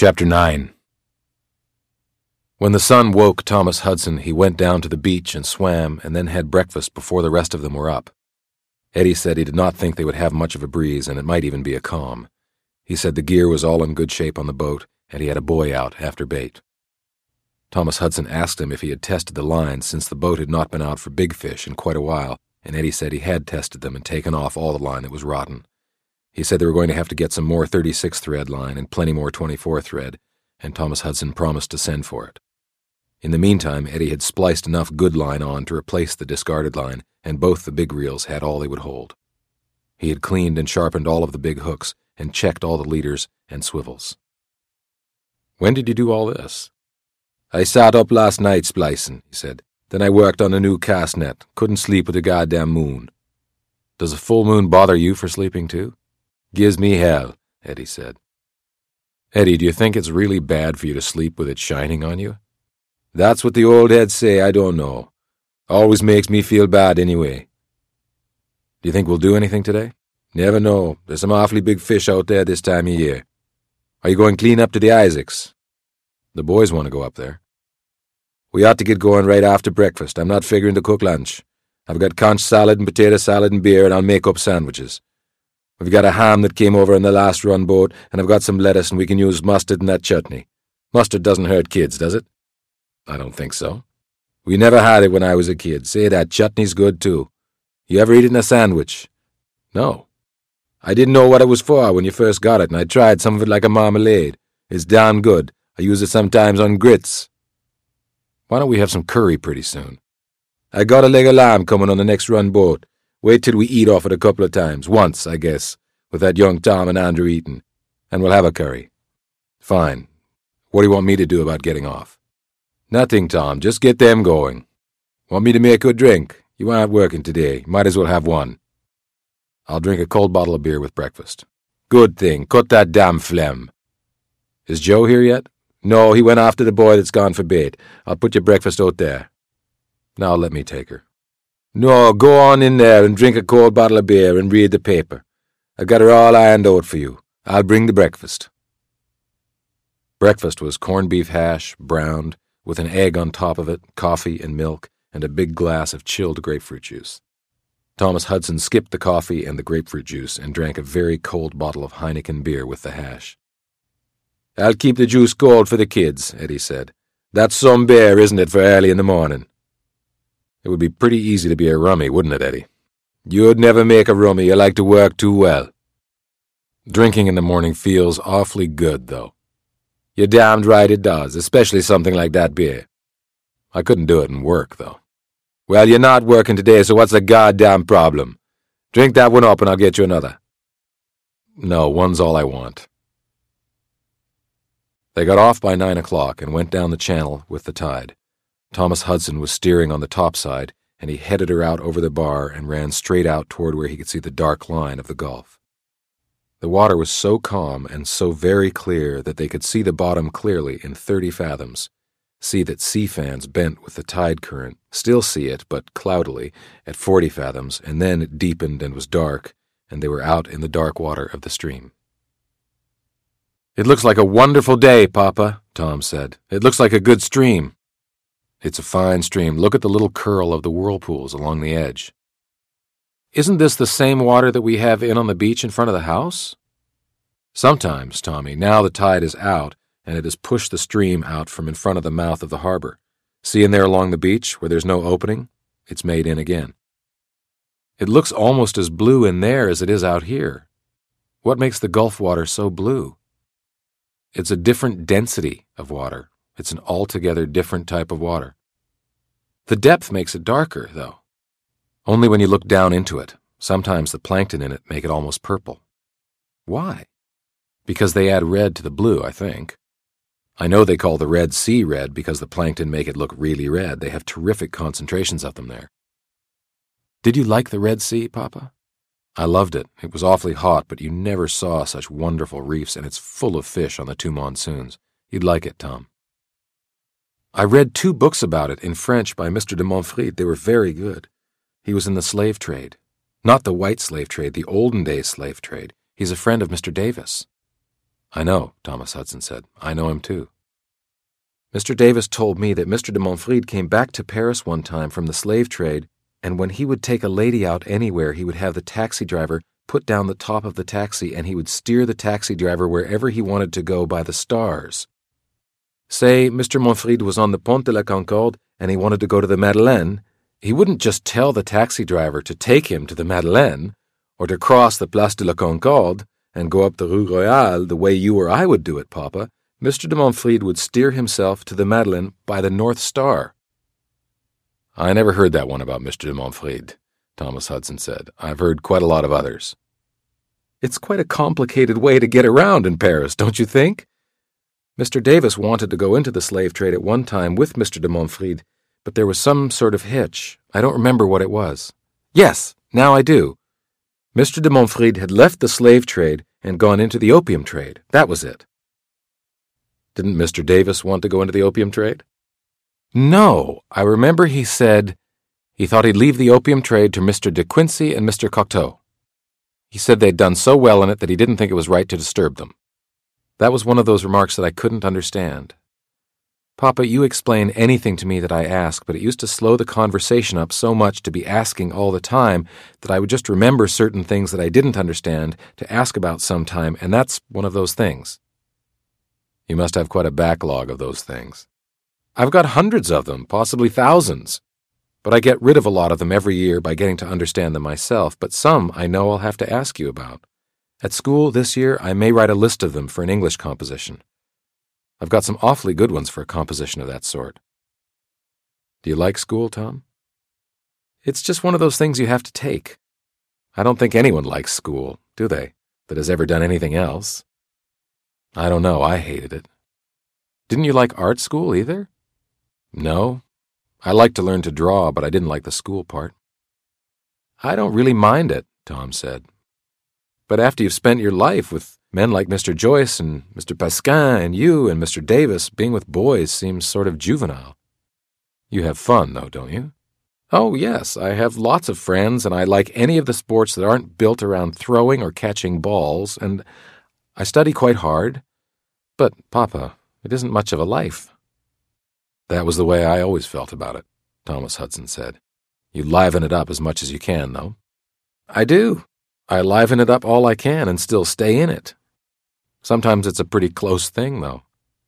Chapter 9. When the sun woke Thomas Hudson, he went down to the beach and swam and then had breakfast before the rest of them were up. Eddie said he did not think they would have much of a breeze and it might even be a calm. He said the gear was all in good shape on the boat and he had a buoy out after bait. Thomas Hudson asked him if he had tested the lines since the boat had not been out for big fish in quite a while, and Eddie said he had tested them and taken off all the line that was rotten. He said they were going to have to get some more 36-thread line and plenty more 24-thread, and Thomas Hudson promised to send for it. In the meantime, Eddie had spliced enough good line on to replace the discarded line, and both the big reels had all they would hold. He had cleaned and sharpened all of the big hooks and checked all the leaders and swivels. "When did you do all this?" "I sat up last night splicing," he said. "Then I worked on a new cast net. Couldn't sleep with the goddamn moon." "Does a full moon bother you for sleeping too?" "Gives me hell," Eddie said. "Eddie, do you think it's really bad for you to sleep with it shining on you?" "That's what the old heads say, I don't know. Always makes me feel bad anyway." "Do you think we'll do anything today?" "Never know. There's some awfully big fish out there this time of year." "Are you going clean up to the Isaacs?" "The boys want to go up there." "We ought to get going right after breakfast. I'm not figuring to cook lunch. I've got conch salad and potato salad and beer, and I'll make up sandwiches. We've got a ham that came over on the last run boat, and I've got some lettuce, and we can use mustard in that chutney. Mustard doesn't hurt kids, does it?" "I don't think so." "We never had it when I was a kid. Say, that chutney's good, too. You ever eat it in a sandwich?" "No." "I didn't know what it was for when you first got it, and I tried some of it like a marmalade. It's damn good. I use it sometimes on grits." "Why don't we have some curry pretty soon?" "I got a leg of lamb coming on the next run boat. Wait till we eat off it a couple of times. Once, I guess, with that young Tom and Andrew eating. And we'll have a curry." "Fine. What do you want me to do about getting off?" "Nothing, Tom. Just get them going. Want me to make you a drink? You aren't working today. Might as well have one." "I'll drink a cold bottle of beer with breakfast." "Good thing. Cut that damn phlegm." "Is Joe here yet?" "No, he went after the boy that's gone for bait. I'll put your breakfast out there." "Now let me take her." "No, go on in there and drink a cold bottle of beer and read the paper. I've got her all ironed out for you. I'll bring the breakfast." Breakfast was corned beef hash, browned, with an egg on top of it, coffee and milk, and a big glass of chilled grapefruit juice. Thomas Hudson skipped the coffee and the grapefruit juice and drank a very cold bottle of Heineken beer with the hash. "I'll keep the juice cold for the kids," Eddie said. "That's some beer, isn't it, for early in the morning?" "It would be pretty easy to be a rummy, wouldn't it, Eddie?" "You'd never make a rummy. You like to work too well." "Drinking in the morning feels awfully good, though." "You're damned right it does, especially something like that beer." "I couldn't do it and work, though." "Well, you're not working today, so what's the goddamn problem? Drink that one up and I'll get you another." "No, one's all I want." They got off by 9 o'clock and went down the channel with the tide. Thomas Hudson was steering on the topside, and he headed her out over the bar and ran straight out toward where he could see the dark line of the Gulf. The water was so calm and so very clear that they could see the bottom clearly in 30 fathoms, see that sea fans bent with the tide current, still see it, but cloudily, at 40 fathoms, and then it deepened and was dark, and they were out in the dark water of the stream. "It looks like a wonderful day, Papa," Tom said. "It looks like a good stream." "It's a fine stream. Look at the little curl of the whirlpools along the edge." "Isn't this the same water that we have in on the beach in front of the house?" "Sometimes, Tommy. Now the tide is out, and it has pushed the stream out from in front of the mouth of the harbor. See in there along the beach, where there's no opening? It's made in again." "It looks almost as blue in there as it is out here. What makes the Gulf water so blue?" "It's a different density of water. It's an altogether different type of water." "The depth makes it darker, though." "Only when you look down into it. Sometimes the plankton in it make it almost purple." "Why?" "Because they add red to the blue, I think. I know they call the Red Sea red because the plankton make it look really red. They have terrific concentrations of them there." "Did you like the Red Sea, Papa?" "I loved it. It was awfully hot, but you never saw such wonderful reefs, and it's full of fish on the 2 monsoons. You'd like it, Tom." "I read 2 books about it in French by Mr. de Montfort. They were very good. He was in the slave trade. Not the white slave trade, the olden days slave trade. He's a friend of Mr. Davis." I know, Thomas Hudson said. I know him too. Mr. Davis told me that Mr. de Montfrid came back to Paris one time from the slave trade, and when he would take a lady out anywhere, he would have the taxi driver put down the top of the taxi and he would steer the taxi driver wherever he wanted to go by the stars. Say Mr. Montfrid was on the Pont de la Concorde and he wanted to go to the Madeleine, he wouldn't just tell the taxi driver to take him to the Madeleine or to cross the Place de la Concorde and go up the Rue Royale the way you or I would do it, Papa. Mr. de Montfrid would steer himself to the Madeleine by the North Star. I never heard that one about Mr. de Montfrid, Thomas Hudson said. I've heard quite a lot of others. It's quite a complicated way to get around in Paris, don't you think? Mr. Davis wanted to go into the slave trade at one time with Mr. de Montfrid, but there was some sort of hitch. I don't remember what it was. Yes, now I do. Mr. de Montfrid had left the slave trade and gone into the opium trade. That was it. Didn't Mr. Davis want to go into the opium trade? No, I remember he said he thought he'd leave the opium trade to Mr. De Quincey and Mr. Cocteau. He said they'd done so well in it that he didn't think it was right to disturb them. That was one of those remarks that I couldn't understand. Papa, you explain anything to me that I ask, but it used to slow the conversation up so much to be asking all the time that I would just remember certain things that I didn't understand to ask about sometime, and that's one of those things. You must have quite a backlog of those things. I've got hundreds of them, possibly thousands. But I get rid of a lot of them every year by getting to understand them myself, but some I know I'll have to ask you about. At school this year, I may write a list of them for an English composition. I've got some awfully good ones for a composition of that sort. Do you like school, Tom? It's just one of those things you have to take. I don't think anyone likes school, do they, that has ever done anything else? I don't know, I hated it. Didn't you like art school either? No. I liked to learn to draw, but I didn't like the school part. I don't really mind it, Tom said. But after you've spent your life with men like Mr. Joyce and Mr. Pasquin and you and Mr. Davis, being with boys seems sort of juvenile. You have fun, though, don't you? Oh, yes, I have lots of friends, and I like any of the sports that aren't built around throwing or catching balls, and I study quite hard. But, Papa, it isn't much of a life. That was the way I always felt about it, Thomas Hudson said. You liven it up as much as you can, though. I do. I liven it up all I can and still stay in it. Sometimes it's a pretty close thing, though.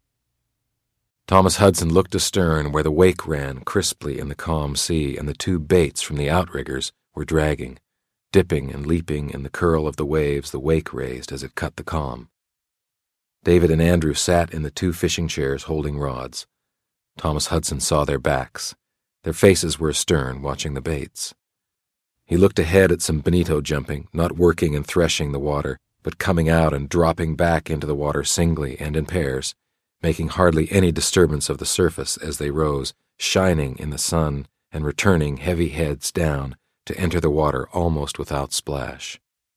Thomas Hudson looked astern where the wake ran crisply in the calm sea and the two baits from the outriggers were dragging, dipping and leaping in the curl of the waves the wake raised as it cut the calm. David and Andrew sat in the two fishing chairs holding rods. Thomas Hudson saw their backs. Their faces were astern, watching the baits. He looked ahead at some bonito jumping, not working and threshing the water, but coming out and dropping back into the water singly and in pairs, making hardly any disturbance of the surface as they rose, shining in the sun and returning heavy heads down to enter the water almost without splash.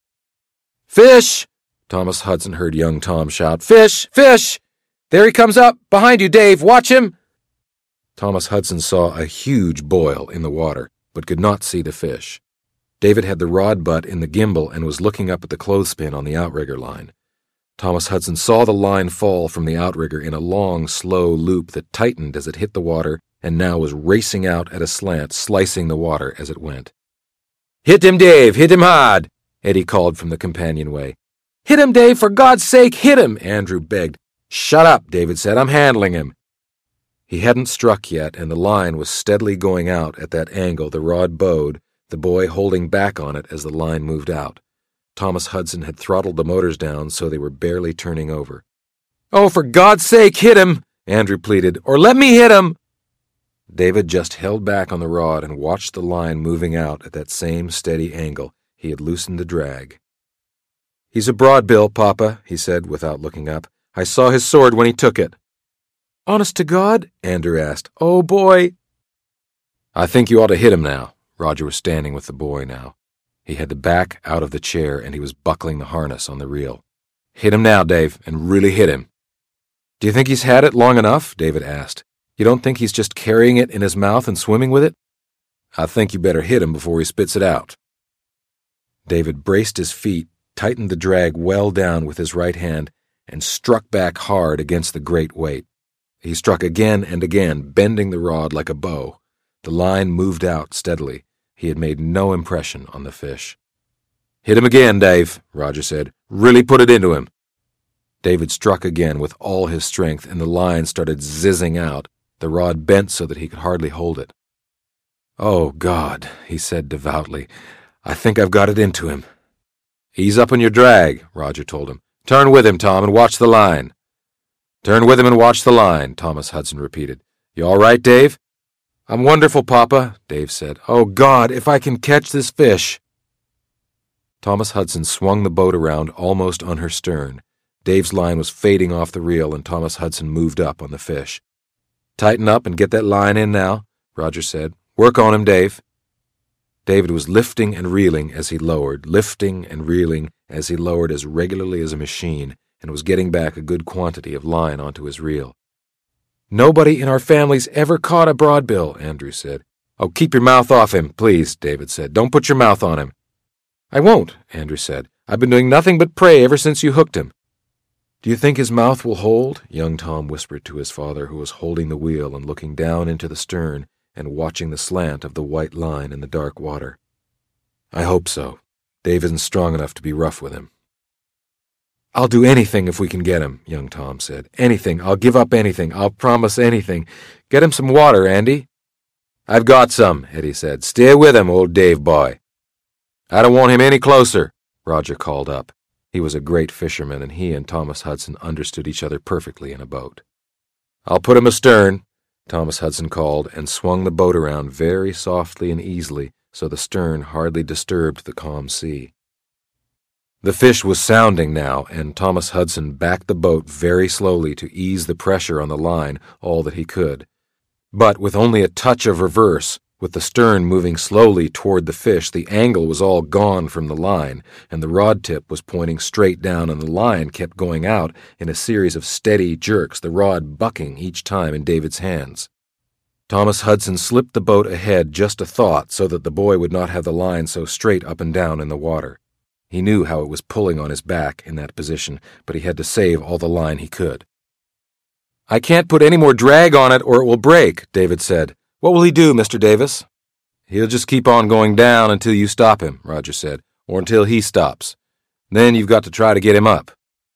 "Fish!" Thomas Hudson heard young Tom shout. "Fish! Fish! There he comes up! Behind you, Dave! Watch him!" Thomas Hudson saw a huge boil in the water, but could not see the fish. David had the rod butt in the gimbal and was looking up at the clothespin on the outrigger line. Thomas Hudson saw the line fall from the outrigger in a long, slow loop that tightened as it hit the water and now was racing out at a slant, slicing the water as it went. "Hit him, Dave! Hit him hard!" Eddie called from the companionway. "Hit him, Dave! For God's sake, hit him!" Andrew begged. "Shut up," David said. "I'm handling him." He hadn't struck yet, and the line was steadily going out at that angle the rod bowed, the boy holding back on it as the line moved out. Thomas Hudson had throttled the motors down so they were barely turning over. "Oh, for God's sake, hit him!" Andrew pleaded. "Or let me hit him!" David just held back on the rod and watched the line moving out at that same steady angle. He had loosened the drag. "He's a broadbill, Papa," he said without looking up. "I saw his sword when he took it." "Honest to God?" Andrew asked. "Oh, boy." "I think you ought to hit him now." Roger was standing with the boy now. He had the back out of the chair, and he was buckling the harness on the reel. "Hit him now, Dave, and really hit him." "Do you think he's had it long enough?" David asked. "You don't think he's just carrying it in his mouth and swimming with it?" "I think you better hit him before he spits it out." David braced his feet, tightened the drag well down with his right hand, and struck back hard against the great weight. He struck again and again, bending the rod like a bow. The line moved out steadily. He had made no impression on the fish. "Hit him again, Dave," Roger said. "Really put it into him." David struck again with all his strength, and the line started zizzing out. The rod bent so that he could hardly hold it. "Oh, God," he said devoutly. "I think I've got it into him." "Ease up on your drag," Roger told him. "Turn with him, Tom, and watch the line." "Turn with him and watch the line," Thomas Hudson repeated. "You all right, Dave?" "I'm wonderful, Papa," Dave said. "Oh, God, if I can catch this fish." Thomas Hudson swung the boat around almost on her stern. Dave's line was fading off the reel, and Thomas Hudson moved up on the fish. "Tighten up and get that line in now," Roger said. "Work on him, Dave." David was lifting and reeling as he lowered, lifting and reeling as he lowered as regularly as a machine, and was getting back a good quantity of line onto his reel. "Nobody in our family's ever caught a broadbill," Andrew said. "Oh, keep your mouth off him, please," David said. "Don't put your mouth on him." "I won't," Andrew said. "I've been doing nothing but pray ever since you hooked him." "Do you think his mouth will hold?" young Tom whispered to his father, who was holding the wheel and looking down into the stern and watching the slant of the white line in the dark water. "I hope so. Dave isn't strong enough to be rough with him." "I'll do anything if we can get him," young Tom said. "Anything. I'll give up anything. I'll promise anything. Get him some water, Andy." "I've got some," Eddie said. "Stay with him, old Dave boy." "I don't want him any closer," Roger called up. He was a great fisherman, and he and Thomas Hudson understood each other perfectly in a boat. "I'll put him astern," Thomas Hudson called, and swung the boat around very softly and easily so the stern hardly disturbed the calm sea. The fish was sounding now, and Thomas Hudson backed the boat very slowly to ease the pressure on the line all that he could. But with only a touch of reverse, with the stern moving slowly toward the fish, the angle was all gone from the line, and the rod tip was pointing straight down, and the line kept going out in a series of steady jerks, the rod bucking each time in David's hands. Thomas Hudson slipped the boat ahead just a thought so that the boy would not have the line so straight up and down in the water. He knew how it was pulling on his back in that position, but he had to save all the line he could. "I can't put any more drag on it or it will break," David said. "What will he do, Mr. Davis?" "He'll just keep on going down until you stop him," Roger said, "or until he stops. Then you've got to try to get him up."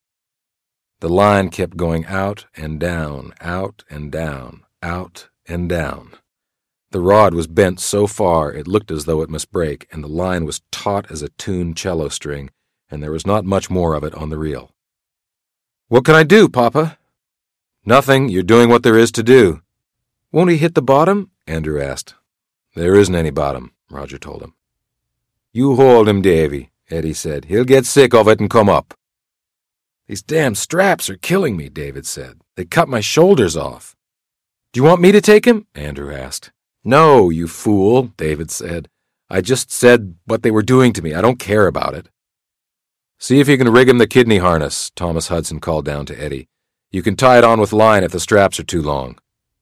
The line kept going out and down, out and down, out and down. The rod was bent so far it looked as though it must break, and the line was taut as a tuned cello string, and there was not much more of it on the reel. "What can I do, Papa?" "Nothing. You're doing what there is to do." "Won't he hit the bottom?" Andrew asked. "There isn't any bottom," Roger told him. "You hold him, Davy," Eddie said. "He'll get sick of it and come up." "These damn straps are killing me," David said. "They cut my shoulders off." "Do you want me to take him?" Andrew asked. "No, you fool," David said. "I just said what they were doing to me. I don't care about it." "See if you can rig him the kidney harness," Thomas Hudson called down to Eddie. "You can tie it on with line if the straps are too long."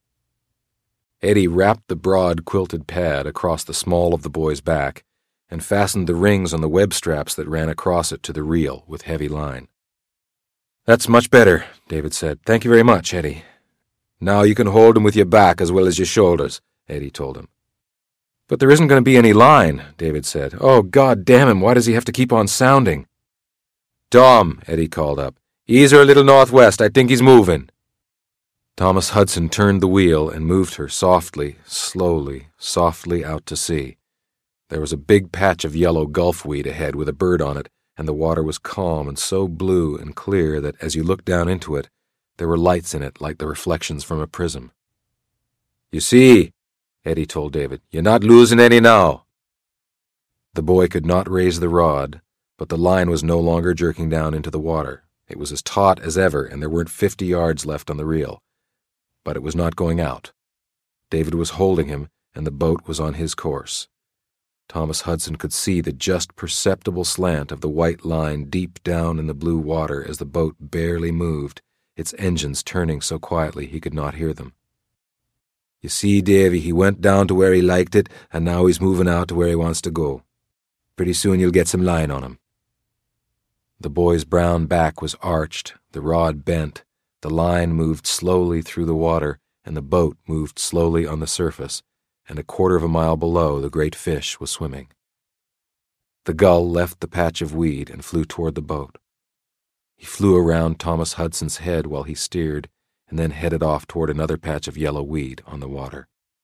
Eddie wrapped the broad quilted pad across the small of the boy's back and fastened the rings on the web straps that ran across it to the reel with heavy line. "That's much better," David said. "Thank you very much, Eddie." "Now you can hold him with your back as well as your shoulders," Eddie told him. "But there isn't going to be any line," David said. "Oh, God damn him, why does he have to keep on sounding?" "Tom," Eddie called up. "Ease her a little northwest. I think he's moving." Thomas Hudson turned the wheel and moved her softly, slowly, softly out to sea. There was a big patch of yellow gulfweed ahead with a bird on it, and the water was calm and so blue and clear that as you looked down into it, there were lights in it like the reflections from a prism. "You see," Eddie told David, "you're not losing any now." The boy could not raise the rod, but the line was no longer jerking down into the water. It was as taut as ever, and there weren't 50 yards left on the reel. But it was not going out. David was holding him, and the boat was on his course. Thomas Hudson could see the just perceptible slant of the white line deep down in the blue water as the boat barely moved, its engines turning so quietly he could not hear them. "You see, Davy, he went down to where he liked it, and now he's moving out to where he wants to go. Pretty soon you'll get some line on him." The boy's brown back was arched, the rod bent, the line moved slowly through the water, and the boat moved slowly on the surface, and a quarter of a mile below the great fish was swimming. The gull left the patch of weed and flew toward the boat. He flew around Thomas Hudson's head while he steered, and then headed off toward another patch of yellow weed on the water.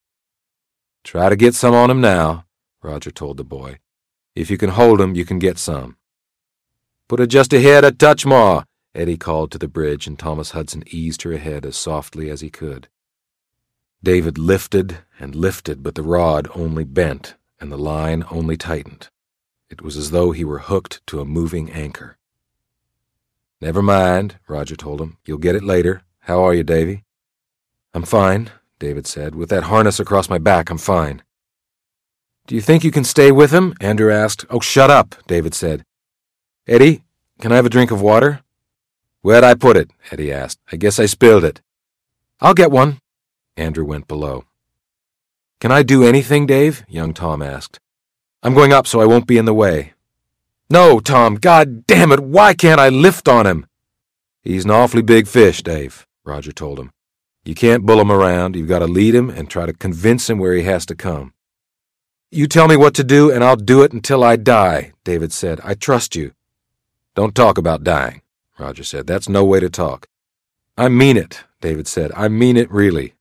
"Try to get some on him now," Roger told the boy. "If you can hold him, you can get some." "Put her just ahead a touch more," Eddie called to the bridge, and Thomas Hudson eased her ahead as softly as he could. David lifted and lifted, but the rod only bent, and the line only tightened. It was as though he were hooked to a moving anchor. "Never mind," Roger told him. "You'll get it later. How are you, Davy?" "I'm fine," David said. "With that harness across my back, I'm fine." "Do you think you can stay with him?" Andrew asked. "Oh, shut up," David said. "Eddie, can I have a drink of water?" "Where'd I put it?" Eddie asked. "I guess I spilled it." "I'll get one." Andrew went below. "Can I do anything, Dave?" young Tom asked. "I'm going up so I won't be in the way." "No, Tom, God damn it, why can't I lift on him?" "He's an awfully big fish, Dave," Roger told him. "You can't bull him around. You've got to lead him and try to convince him where he has to come." "You tell me what to do, and I'll do it until I die," David said. "I trust you." "Don't talk about dying," Roger said. "That's no way to talk." "I mean it," David said. "I mean it really."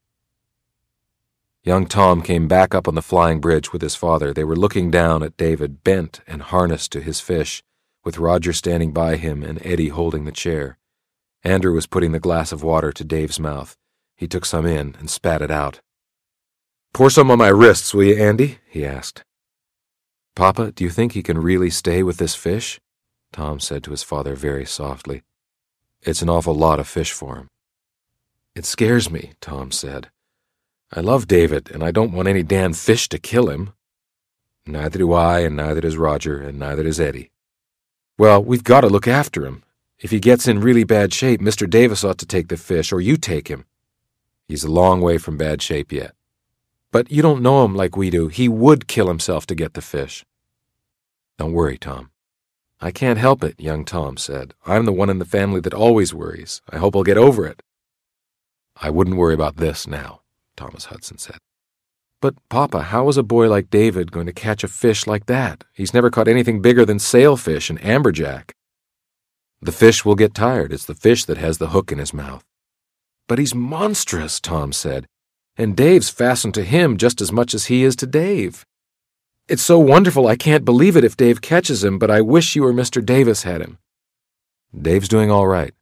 Young Tom came back up on the flying bridge with his father. They were looking down at David, bent and harnessed to his fish, with Roger standing by him and Eddie holding the chair. Andrew was putting the glass of water to Dave's mouth. He took some in and spat it out. "Pour some on my wrists, will you, Andy?" he asked. "Papa, do you think he can really stay with this fish?" Tom said to his father very softly. "It's an awful lot of fish for him." "It scares me," Tom said. "I love David, and I don't want any damn fish to kill him." "Neither do I, and neither does Roger, and neither does Eddie." "Well, we've got to look after him. If he gets in really bad shape, Mr. Davis ought to take the fish, or you take him." "He's a long way from bad shape yet." "But you don't know him like we do. He would kill himself to get the fish." "Don't worry, Tom." "I can't help it," young Tom said. "I'm the one in the family that always worries. I hope I'll get over it." "I wouldn't worry about this now," Thomas Hudson said. "But, Papa, how is a boy like David going to catch a fish like that? He's never caught anything bigger than sailfish and amberjack." "The fish will get tired. It's the fish that has the hook in his mouth." "But he's monstrous," Tom said. "And Dave's fastened to him just as much as he is to Dave. It's so wonderful I can't believe it if Dave catches him, but I wish you or Mr. Davis had him." "Dave's doing all right."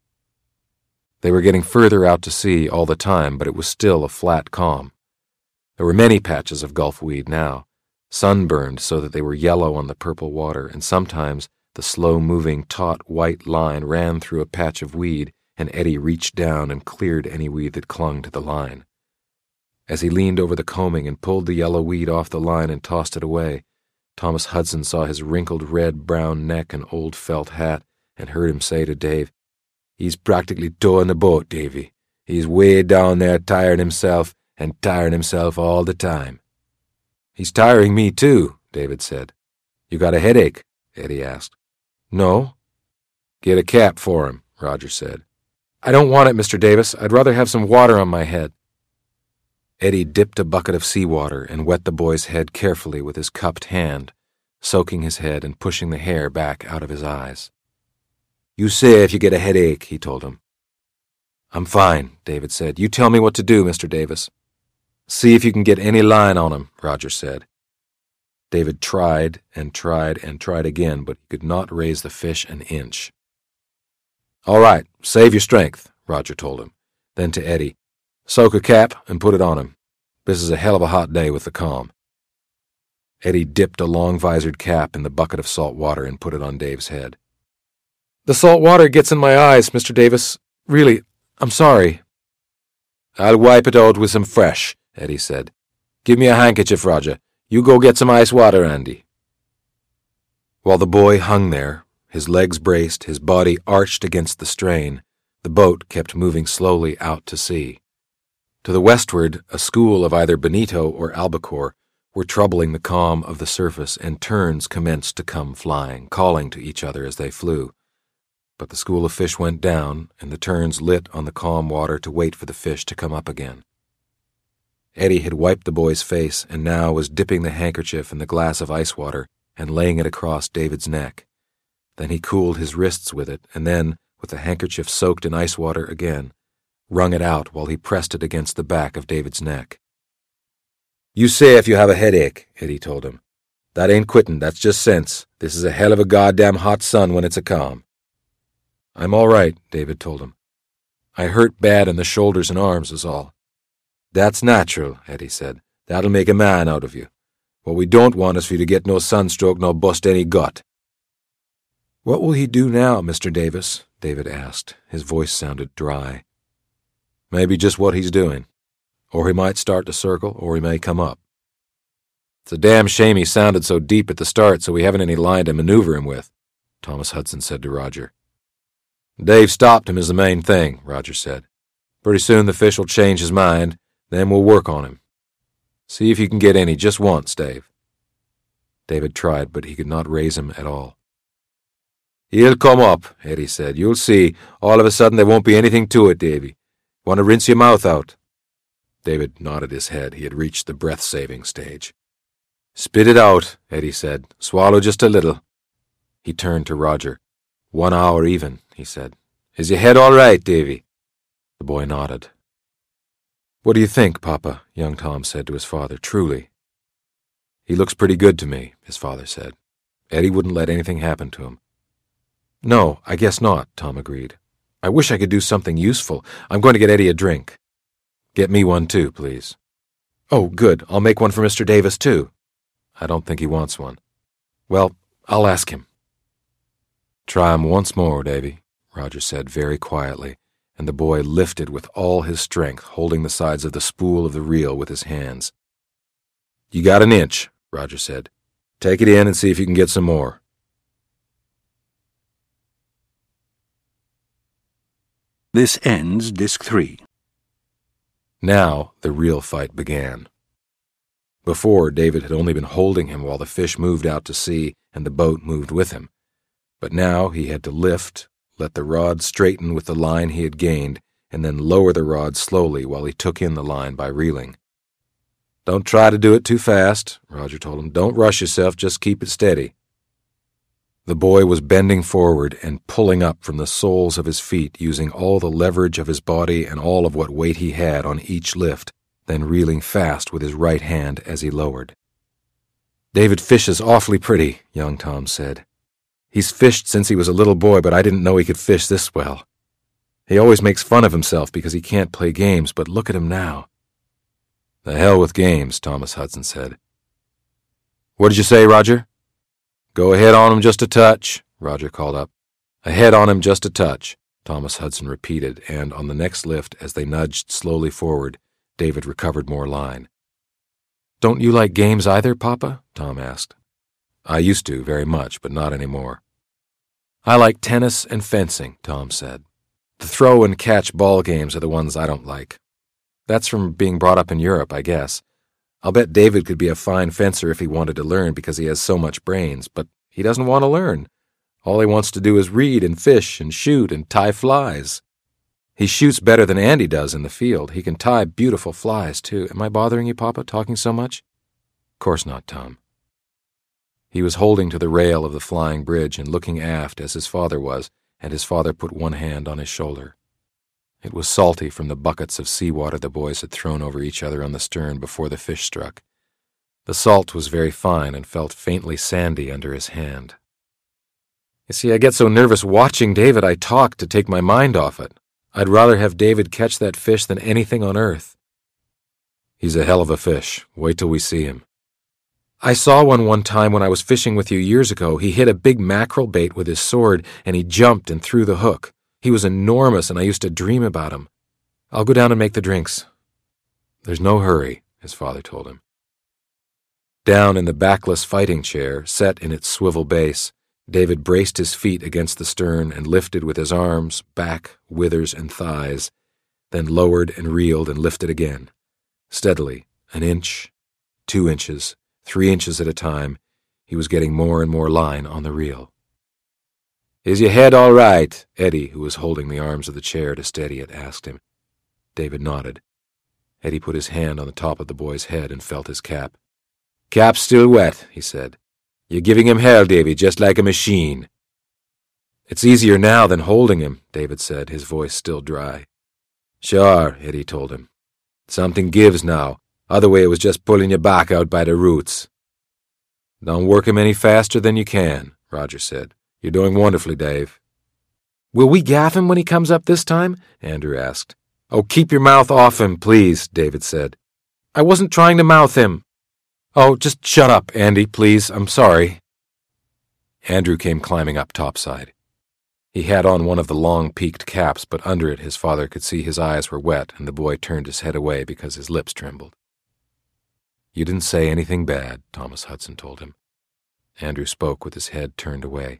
They were getting further out to sea all the time, but it was still a flat calm. There were many patches of gulfweed now, sunburned so that they were yellow on the purple water, and sometimes the slow-moving, taut white line ran through a patch of weed, and Eddie reached down and cleared any weed that clung to the line. As he leaned over the combing and pulled the yellow weed off the line and tossed it away, Thomas Hudson saw his wrinkled red-brown neck and old felt hat and heard him say to Dave, "He's practically towing the boat, Davy. He's way down there tiring himself all the time." "He's tiring me, too," David said. "You got a headache?" Eddie asked. "No." "Get a cap for him," Roger said. "I don't want it, Mr. Davis. I'd rather have some water on my head." Eddie dipped a bucket of seawater and wet the boy's head carefully with his cupped hand, soaking his head and pushing the hair back out of his eyes. "You say if you get a headache," he told him. "I'm fine," David said. "You tell me what to do, Mr. Davis." "See if you can get any line on him," Roger said. David tried and tried and tried again, but he could not raise the fish an inch. "All right, save your strength," Roger told him. Then to Eddie, "Soak a cap and put it on him. This is a hell of a hot day with the calm." Eddie dipped a long-visored cap in the bucket of salt water and put it on Dave's head. "The salt water gets in my eyes, Mr. Davis. Really, I'm sorry." "I'll wipe it out with some fresh," Eddie said. "Give me a handkerchief, Roger. You go get some ice water, Andy." While the boy hung there, his legs braced, his body arched against the strain, the boat kept moving slowly out to sea. To the westward, a school of either bonito or albacore were troubling the calm of the surface, and terns commenced to come flying, calling to each other as they flew. But the school of fish went down, and the terns lit on the calm water to wait for the fish to come up again. Eddie had wiped the boy's face and now was dipping the handkerchief in the glass of ice water and laying it across David's neck. Then he cooled his wrists with it, and then, with the handkerchief soaked in ice water again, wrung it out while he pressed it against the back of David's neck. "You say if you have a headache," Eddie told him. "That ain't quitting, that's just sense. This is a hell of a goddamn hot sun when it's a calm." "I'm all right," David told him. "I hurt bad in the shoulders and arms is all." "That's natural," Eddie said. "That'll make a man out of you. What we don't want is for you to get no sunstroke nor bust any gut." "What will he do now, Mr. Davis?" David asked. His voice sounded dry. "Maybe just what he's doing. Or he might start to circle, or he may come up. It's a damn shame he sounded so deep at the start so we haven't any line to maneuver him with," Thomas Hudson said to Roger. "Dave stopped him is the main thing," Roger said. "Pretty soon the fish will change his mind, then we'll work on him. See if you can get any just once, Dave." David tried, but he could not raise him at all. "He'll come up," Eddie said. "You'll see. All of a sudden there won't be anything to it, Davy. Want to rinse your mouth out?" David nodded his head. He had reached the breath-saving stage. "Spit it out," Eddie said. "Swallow just a little." He turned to Roger. "1 hour even," he said. "Is your head all right, Davy?" The boy nodded. "What do you think, Papa?" young Tom said to his father. "Truly." "He looks pretty good to me," his father said. "Eddie wouldn't let anything happen to him." "No, I guess not," Tom agreed. "I wish I could do something useful. I'm going to get Eddie a drink." "Get me one too, please." "Oh, good. I'll make one for Mr. Davis too." "I don't think he wants one." "Well, I'll ask him." "Try him once more, Davy," Roger said very quietly, and the boy lifted with all his strength, holding the sides of the spool of the reel with his hands. "You got an inch," Roger said. "Take it in and see if you can get some more." This ends Disc 3. Now the real fight began. Before, David had only been holding him while the fish moved out to sea and the boat moved with him. But now he had to lift, let the rod straighten with the line he had gained, and then lower the rod slowly while he took in the line by reeling. "Don't try to do it too fast," Roger told him. "Don't rush yourself, just keep it steady." The boy was bending forward and pulling up from the soles of his feet, using all the leverage of his body and all of what weight he had on each lift, then reeling fast with his right hand as he lowered. "David fishes awfully pretty," young Tom said. "He's fished since he was a little boy, but I didn't know he could fish this well. He always makes fun of himself because he can't play games, but look at him now." "The hell with games," Thomas Hudson said. "What did you say, Roger?" "Go ahead on him just a touch," Roger called up. "Ahead on him just a touch," Thomas Hudson repeated, and on the next lift, as they nudged slowly forward, David recovered more line. "Don't you like games either, Papa?" Tom asked. "I used to, very much, but not anymore." "I like tennis and fencing," Tom said. "The throw and catch ball games are the ones I don't like. That's from being brought up in Europe, I guess. I'll bet David could be a fine fencer if he wanted to learn because he has so much brains, but he doesn't want to learn. All he wants to do is read and fish and shoot and tie flies. He shoots better than Andy does in the field. He can tie beautiful flies, too. Am I bothering you, Papa, talking so much?" "Of course not, Tom." He was holding to the rail of the flying bridge and looking aft as his father was, and his father put one hand on his shoulder. It was salty from the buckets of seawater the boys had thrown over each other on the stern before the fish struck. The salt was very fine and felt faintly sandy under his hand. "You see, I get so nervous watching David I talk to take my mind off it. I'd rather have David catch that fish than anything on earth." "He's a hell of a fish. Wait till we see him." "I saw one time when I was fishing with you years ago. He hit a big mackerel bait with his sword, and he jumped and threw the hook. He was enormous, and I used to dream about him. I'll go down and make the drinks." "There's no hurry," his father told him. Down in the backless fighting chair, set in its swivel base, David braced his feet against the stern and lifted with his arms, back, withers, and thighs, then lowered and reeled and lifted again. Steadily, 1 inch, 2 inches, 3 inches at a time, he was getting more and more line on the reel. Is your head all right? Eddie, who was holding the arms of the chair to steady it, asked him. David nodded. Eddie put his hand on the top of the boy's head and felt his cap. Cap's still wet, he said. You're giving him hell, Davy, just like a machine. It's easier now than holding him, David said, his voice still dry. Sure, Eddie told him. Something gives now. Other way it was just pulling your back out by the roots. Don't work him any faster than you can, Roger said. You're doing wonderfully, Dave. Will we gaff him when he comes up this time? Andrew asked. Oh, keep your mouth off him, please, David said. I wasn't trying to mouth him. Oh, just shut up, Andy, please. I'm sorry. Andrew came climbing up topside. He had on one of the long peaked caps, but under it his father could see his eyes were wet, and the boy turned his head away because his lips trembled. You didn't say anything bad, Thomas Hudson told him. Andrew spoke with his head turned away.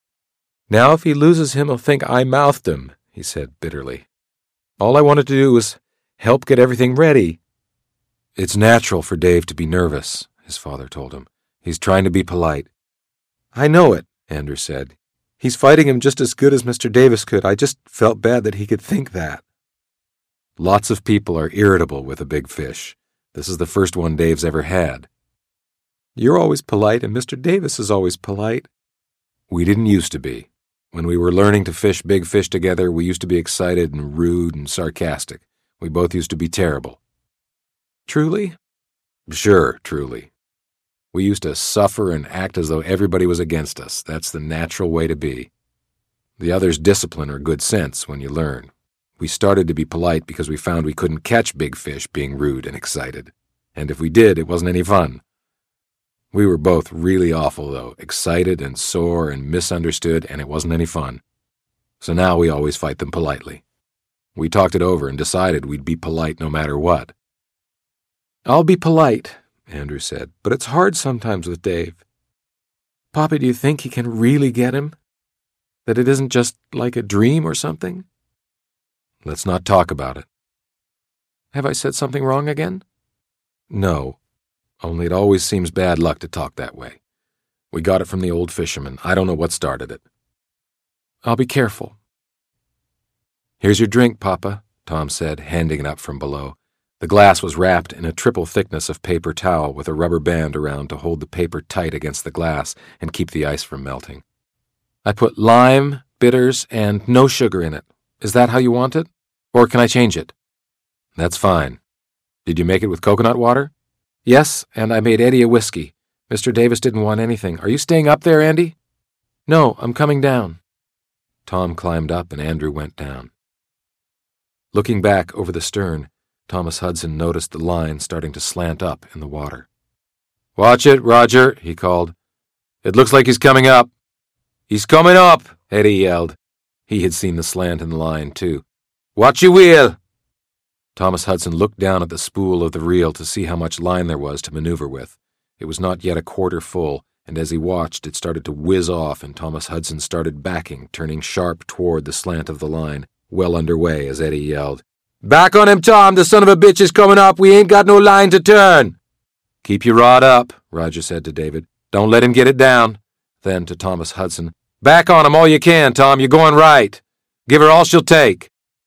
Now if he loses him, he'll think I mouthed him, he said bitterly. All I wanted to do was help get everything ready. It's natural for Dave to be nervous, his father told him. He's trying to be polite. I know it, Andrew said. He's fighting him just as good as Mr. Davis could. I just felt bad that he could think that. Lots of people are irritable with a big fish. This is the first one Dave's ever had. You're always polite, and Mr. Davis is always polite. We didn't used to be. When we were learning to fish big fish together, we used to be excited and rude and sarcastic. We both used to be terrible. Truly? Sure, truly. We used to suffer and act as though everybody was against us. That's the natural way to be. The other's discipline or good sense when you learn. We started to be polite because we found we couldn't catch big fish being rude and excited. And if we did, it wasn't any fun. We were both really awful, though, excited and sore and misunderstood, and it wasn't any fun. So now we always fight them politely. We talked it over and decided we'd be polite no matter what. I'll be polite, Andrew said, but it's hard sometimes with Dave. Papa, do you think he can really get him? That it isn't just like a dream or something? Let's not talk about it. Have I said something wrong again? No. Only it always seems bad luck to talk that way. We got it from the old fisherman. I don't know what started it. I'll be careful. Here's your drink, Papa, Tom said, handing it up from below. The glass was wrapped in a triple thickness of paper towel with a rubber band around to hold the paper tight against the glass and keep the ice from melting. I put lime, bitters, and no sugar in it. Is that how you want it? Or can I change it? That's fine. Did you make it with coconut water? Yes, and I made Eddie a whiskey. Mr. Davis didn't want anything. Are you staying up there, Andy? No, I'm coming down. Tom climbed up and Andrew went down. Looking back over the stern, Thomas Hudson noticed the line starting to slant up in the water. Watch it, Roger, he called. It looks like he's coming up. He's coming up, Eddie yelled. He had seen the slant in the line, too. Watch your wheel! Thomas Hudson looked down at the spool of the reel to see how much line there was to maneuver with. It was not yet a quarter full, and as he watched, it started to whiz off, and Thomas Hudson started backing, turning sharp toward the slant of the line, well underway as Eddie yelled, Back on him, Tom! The son of a bitch is coming up! We ain't got no line to turn! Keep your rod up, Roger said to David. Don't let him get it down. Then to Thomas Hudson, Back on him all you can, Tom. You're going right. Give her all she'll take.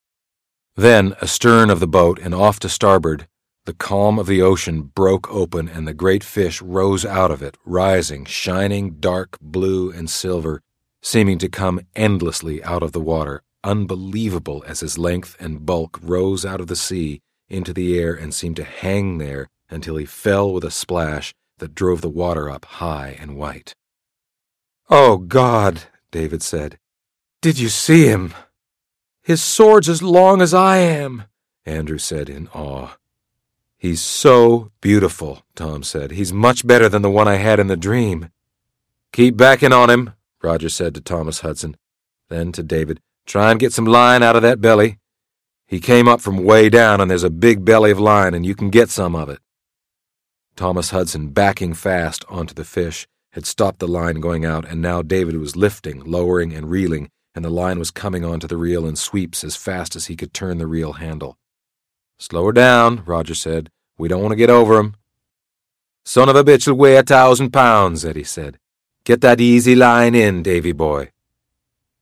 Then, astern of the boat and off to starboard, the calm of the ocean broke open and the great fish rose out of it, rising, shining dark blue and silver, seeming to come endlessly out of the water, unbelievable as his length and bulk rose out of the sea into the air and seemed to hang there until he fell with a splash that drove the water up high and white. Oh, God, David said. Did you see him? His sword's as long as I am, Andrew said in awe. He's so beautiful, Tom said. He's much better than the one I had in the dream. Keep backing on him, Roger said to Thomas Hudson. Then to David, try and get some line out of that belly. He came up from way down, and there's a big belly of line, and you can get some of it. Thomas Hudson, backing fast onto the fish, had stopped the line going out, and now David was lifting, lowering, and reeling, and the line was coming onto the reel in sweeps as fast as he could turn the reel handle. Slow her down, Roger said. We don't want to get over him. Son of a bitch will weigh 1,000 pounds, Eddie said. Get that easy line in, Davy boy.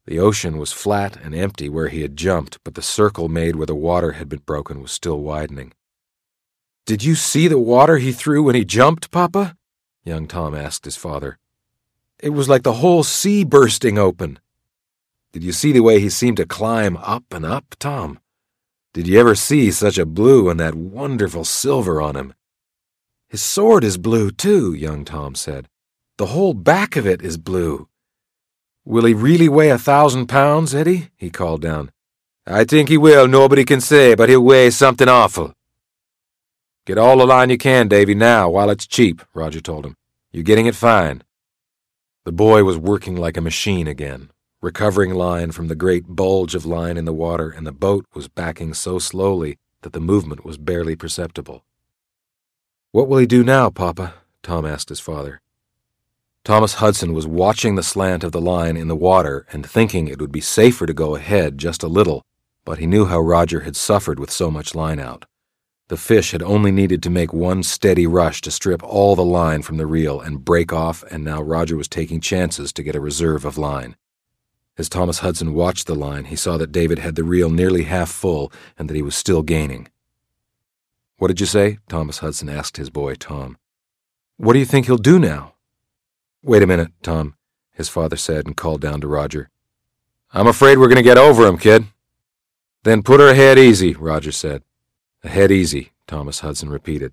The ocean was flat and empty where he had jumped, but the circle made where the water had been broken was still widening. "Did you see the water he threw when he jumped, Papa?" young Tom asked his father. "It was like the whole sea bursting open." "Did you see the way he seemed to climb up and up, Tom? Did you ever see such a blue and that wonderful silver on him?" "His sword is blue, too," young Tom said. "The whole back of it is blue." "Will he really weigh 1,000 pounds, Eddie?" he called down. "I think he will, nobody can say, but he'll weigh something awful." "Get all the line you can, Davy, now, while it's cheap," Roger told him. "You're getting it fine." The boy was working like a machine again, recovering line from the great bulge of line in the water, and the boat was backing so slowly that the movement was barely perceptible. "What will he do now, Papa?" Tom asked his father. Thomas Hudson was watching the slant of the line in the water and thinking it would be safer to go ahead just a little, but he knew how Roger had suffered with so much line out. The fish had only needed to make one steady rush to strip all the line from the reel and break off, and now Roger was taking chances to get a reserve of line. As Thomas Hudson watched the line, he saw that David had the reel nearly half full and that he was still gaining. "What did you say?" Thomas Hudson asked his boy, Tom. "What do you think he'll do now?" "Wait a minute, Tom," his father said and called down to Roger. "I'm afraid we're going to get over him, kid." "Then put her ahead easy," Roger said. "Ahead easy," Thomas Hudson repeated.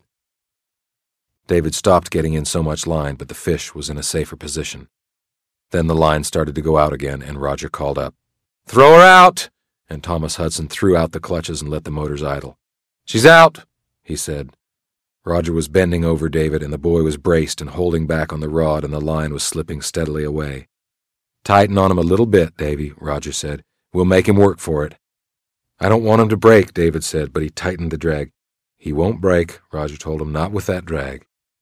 David stopped getting in so much line, but the fish was in a safer position. Then the line started to go out again, and Roger called up, "Throw her out!" and Thomas Hudson threw out the clutches and let the motors idle. "She's out," he said. Roger was bending over David, and the boy was braced and holding back on the rod, and the line was slipping steadily away. "Tighten on him a little bit, Davy," Roger said. "We'll make him work for it." "I don't want him to break," David said, but he tightened the drag. "He won't break," Roger told him, "not with that drag."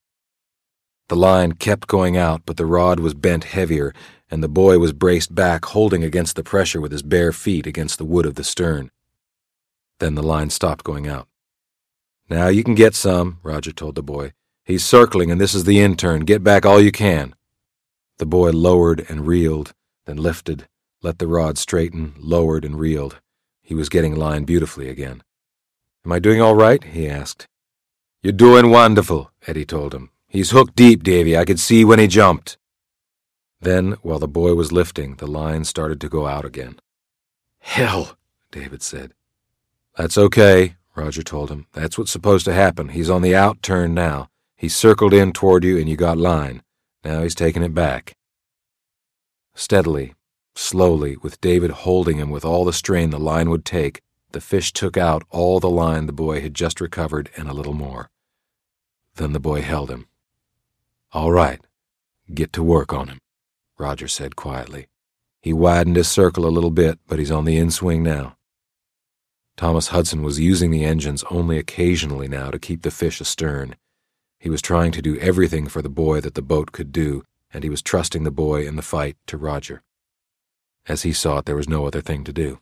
The line kept going out, but the rod was bent heavier, and the boy was braced back, holding against the pressure with his bare feet against the wood of the stern. Then the line stopped going out. "Now you can get some," Roger told the boy. "He's circling, and this is the in-turn. Get back all you can." The boy lowered and reeled, then lifted, let the rod straighten, lowered and reeled. He was getting line beautifully again. "Am I doing all right?" he asked. "You're doing wonderful," Eddie told him. "He's hooked deep, Davy. I could see when he jumped." Then, while the boy was lifting, the line started to go out again. "Hell," David said. "That's okay," Roger told him. "That's what's supposed to happen. He's on the out turn now. He circled in toward you and you got line. Now he's taking it back." Steadily, slowly, with David holding him with all the strain the line would take, the fish took out all the line the boy had just recovered and a little more. Then the boy held him. "All right, get to work on him," Roger said quietly. "He widened his circle a little bit, but he's on the inswing now." Thomas Hudson was using the engines only occasionally now to keep the fish astern. He was trying to do everything for the boy that the boat could do, and he was trusting the boy in the fight to Roger. As he saw it, there was no other thing to do.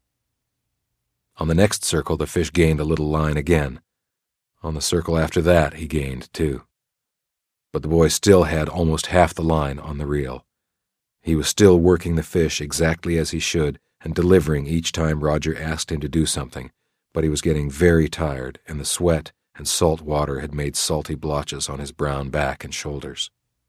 On the next circle, the fish gained a little line again. On the circle after that, he gained, too. But the boy still had almost half the line on the reel. He was still working the fish exactly as he should, and delivering each time Roger asked him to do something, but he was getting very tired, and the sweat and salt water had made salty blotches on his brown back and shoulders.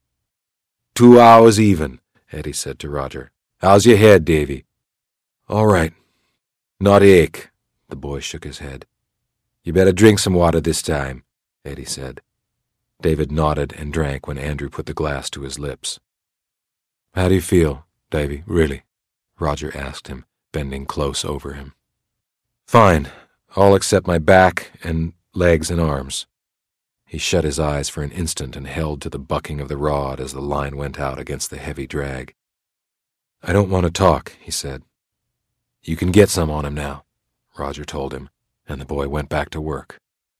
2 hours even, Eddie said to Roger. "How's your head, Davy?" "All right. Not ache." The boy shook his head. "You better drink some water this time," Eddie said. David nodded and drank when Andrew put the glass to his lips. "How do you feel, Davy, really?" Roger asked him, bending close over him. "Fine, all except my back and legs and arms." He shut his eyes for an instant and held to the bucking of the rod as the line went out against the heavy drag. "I don't want to talk," he said. "You can get some on him now," Roger told him, and the boy went back to work.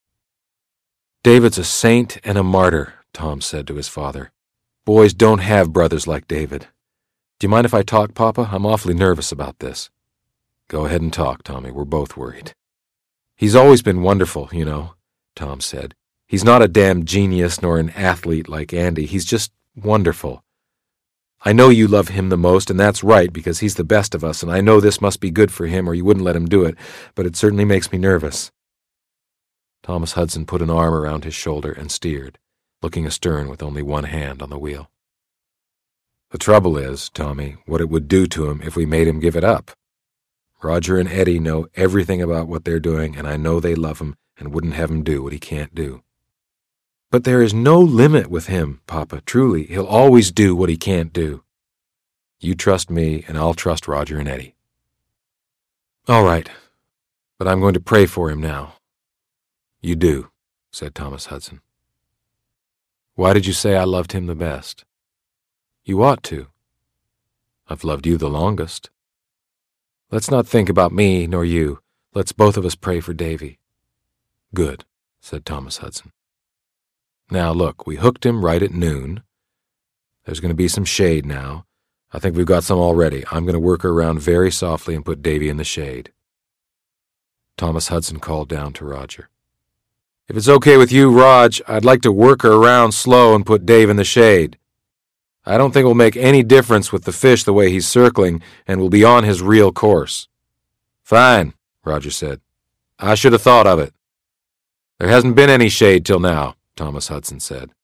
"David's a saint and a martyr," Tom said to his father. "Boys don't have brothers like David. Do you mind if I talk, Papa? I'm awfully nervous about this." "Go ahead and talk, Tommy. We're both worried." "He's always been wonderful, you know," Tom said. "He's not a damn genius nor an athlete like Andy. He's just wonderful. I know you love him the most, and that's right, because he's the best of us, and I know this must be good for him, or you wouldn't let him do it, but it certainly makes me nervous." Thomas Hudson put an arm around his shoulder and steered, looking astern with only one hand on the wheel. "The trouble is, Tommy, what it would do to him if we made him give it up. Roger and Eddie know everything about what they're doing, and I know they love him and wouldn't have him do what he can't do." "But there is no limit with him, Papa. Truly, he'll always do what he can't do." "You trust me, and I'll trust Roger and Eddie." "All right, but I'm going to pray for him now." "You do," said Thomas Hudson. "Why did you say I loved him the best?" "You ought to." "I've loved you the longest." "Let's not think about me nor you. Let's both of us pray for Davy." "Good," said Thomas Hudson. "Now look, we hooked him right at noon. There's going to be some shade now. I think we've got some already. I'm going to work her around very softly and put Davy in the shade." Thomas Hudson called down to Roger. "If it's okay with you, Rog, I'd like to work her around slow and put Dave in the shade. I don't think it will make any difference with the fish the way he's circling, and will be on his real course." "Fine," Roger said. "I should have thought of it." "There hasn't been any shade till now," Thomas Hudson said.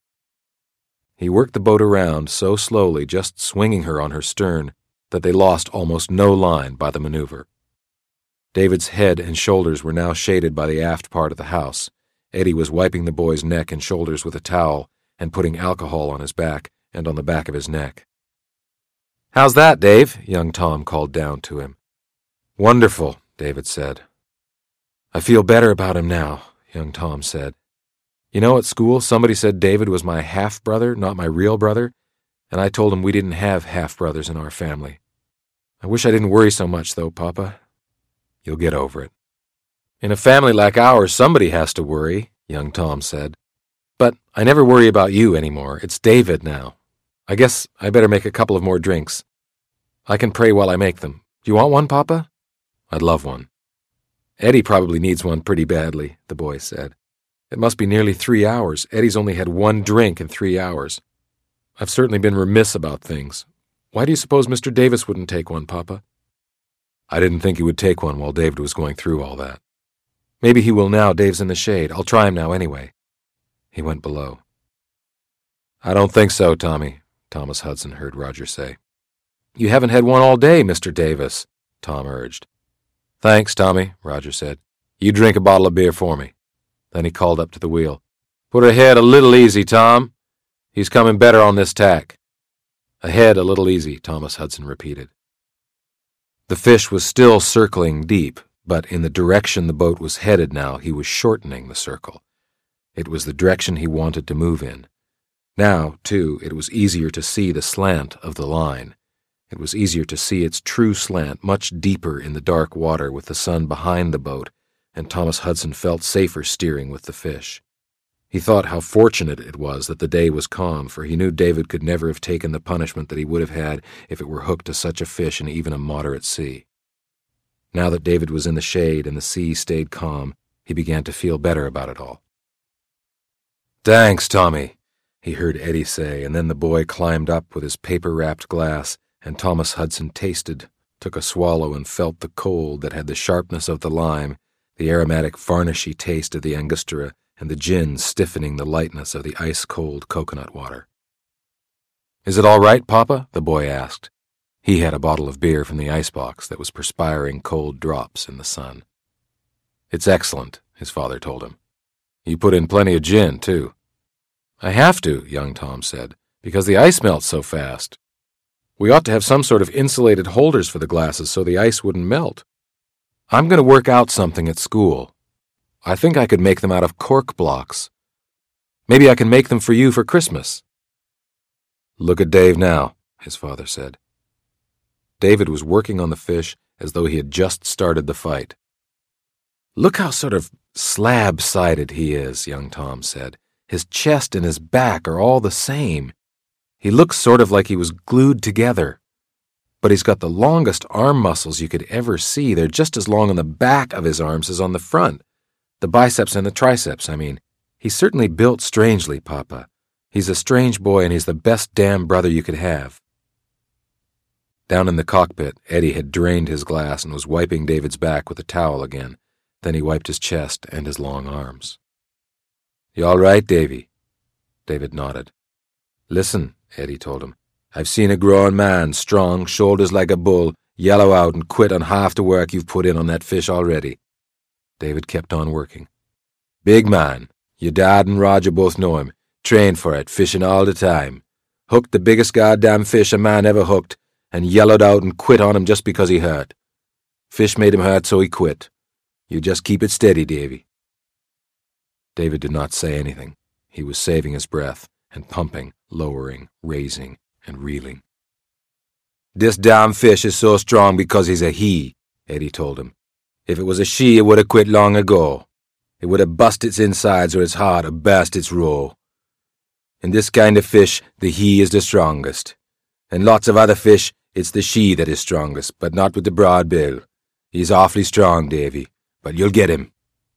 He worked the boat around so slowly, just swinging her on her stern, that they lost almost no line by the maneuver. David's head and shoulders were now shaded by the aft part of the house. Eddie was wiping the boy's neck and shoulders with a towel and putting alcohol on his back and on the back of his neck. "How's that, Dave?" young Tom called down to him. "Wonderful," David said. "I feel better about him now," young Tom said. "You know, at school somebody said David was my half-brother, not my real brother, and I told him we didn't have half-brothers in our family. I wish I didn't worry so much, though, Papa." "You'll get over it." "In a family like ours, somebody has to worry," young Tom said. "But I never worry about you anymore. It's David now. I guess I better make a couple of more drinks. I can pray while I make them. Do you want one, Papa?" "I'd love one." "Eddie probably needs one pretty badly," the boy said. "It must be nearly 3 hours. Eddie's only had one drink in 3 hours. I've certainly been remiss about things. Why do you suppose Mr. Davis wouldn't take one, Papa?" "I didn't think he would take one while David was going through all that." "Maybe he will now. Dave's in the shade. I'll try him now anyway." He went below. "I don't think so, Tommy," Thomas Hudson heard Roger say. "You haven't had one all day, Mr. Davis," Tom urged. "Thanks, Tommy," Roger said. "You drink a bottle of beer for me." Then he called up to the wheel. "Put her head a little easy, Tom. He's coming better on this tack." "Ahead a little easy," Thomas Hudson repeated. The fish was still circling deep, but in the direction the boat was headed now he was shortening the circle. It was the direction he wanted to move in. Now, too, it was easier to see the slant of the line. It was easier to see its true slant much deeper in the dark water with the sun behind the boat, and Thomas Hudson felt safer steering with the fish. He thought how fortunate it was that the day was calm, for he knew David could never have taken the punishment that he would have had if it were hooked to such a fish in even a moderate sea. Now that David was in the shade and the sea stayed calm, he began to feel better about it all. "Thanks, Tommy," he heard Eddie say, and then the boy climbed up with his paper-wrapped glass, and Thomas Hudson tasted, took a swallow, and felt the cold that had the sharpness of the lime, the aromatic varnishy taste of the angostura, and the gin stiffening the lightness of the ice-cold coconut water. "Is it all right, Papa?" the boy asked. He had a bottle of beer from the icebox that was perspiring cold drops in the sun. "It's excellent," his father told him. "You put in plenty of gin, too." "I have to," young Tom said, "because the ice melts so fast. We ought to have some sort of insulated holders for the glasses so the ice wouldn't melt. I'm going to work out something at school. I think I could make them out of cork blocks. Maybe I can make them for you for Christmas." "Look at Dave now," his father said. David was working on the fish as though he had just started the fight. "Look how sort of slab-sided he is," young Tom said. "His chest and his back are all the same. He looks sort of like he was glued together. But he's got the longest arm muscles you could ever see. They're just as long on the back of his arms as on the front. The biceps and the triceps, I mean. He's certainly built strangely, Papa. He's a strange boy, and he's the best damn brother you could have." Down in the cockpit, Eddie had drained his glass and was wiping David's back with a towel again. Then he wiped his chest and his long arms. "You all right, Davy?" David nodded. "Listen," Eddie told him. "I've seen a grown man, strong, shoulders like a bull, yellow out and quit on half the work you've put in on that fish already." David kept on working. "Big man. Your dad and Roger both know him. Trained for it, fishing all the time. Hooked the biggest goddamn fish a man ever hooked, and yellowed out and quit on him just because he hurt. Fish made him hurt, so he quit. You just keep it steady, Davy." David did not say anything. He was saving his breath and pumping, lowering, raising, and reeling. "This damn fish is so strong because he's a he," Eddie told him. "If it was a she, it would have quit long ago. It would have bust its insides or its heart or burst its roe. In this kind of fish, the he is the strongest. In lots of other fish, it's the she that is strongest, but not with the broad bill. He's awfully strong, Davy, but you'll get him."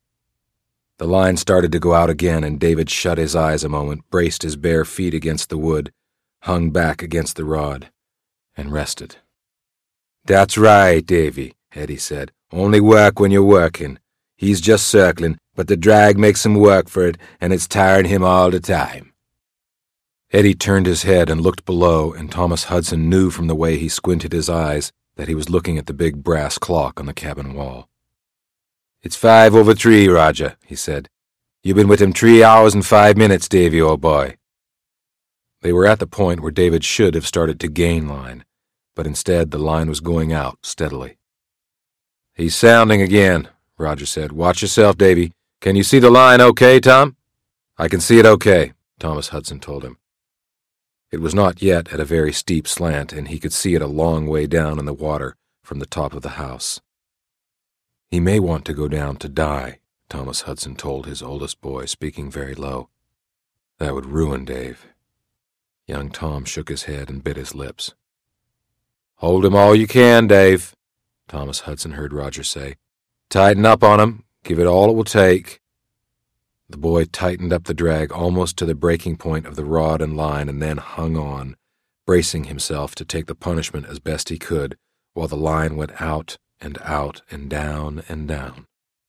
The line started to go out again, and David shut his eyes a moment, braced his bare feet against the wood, hung back against the rod, and rested. "That's right, Davy," Eddie said. "Only work when you're working. He's just circling, but the drag makes him work for it, and it's tiring him all the time." Eddie turned his head and looked below, and Thomas Hudson knew from the way he squinted his eyes that he was looking at the big brass clock on the cabin wall. "It's 3:05, Roger," he said. "You've been with him 3 hours and 5 minutes, Davy, old boy." They were at the point where David should have started to gain line, but instead the line was going out steadily. "He's sounding again," Roger said. "Watch yourself, Davy. Can you see the line okay, Tom?" "I can see it okay," Thomas Hudson told him. It was not yet at a very steep slant, and he could see it a long way down in the water from the top of the house. "He may want to go down to die," Thomas Hudson told his oldest boy, speaking very low. "That would ruin Dave." Young Tom shook his head and bit his lips. "Hold him all you can, Dave," Thomas Hudson heard Roger say. "Tighten up on him. Give it all it will take." The boy tightened up the drag almost to the breaking point of the rod and line and then hung on, bracing himself to take the punishment as best he could, while the line went out and down and down.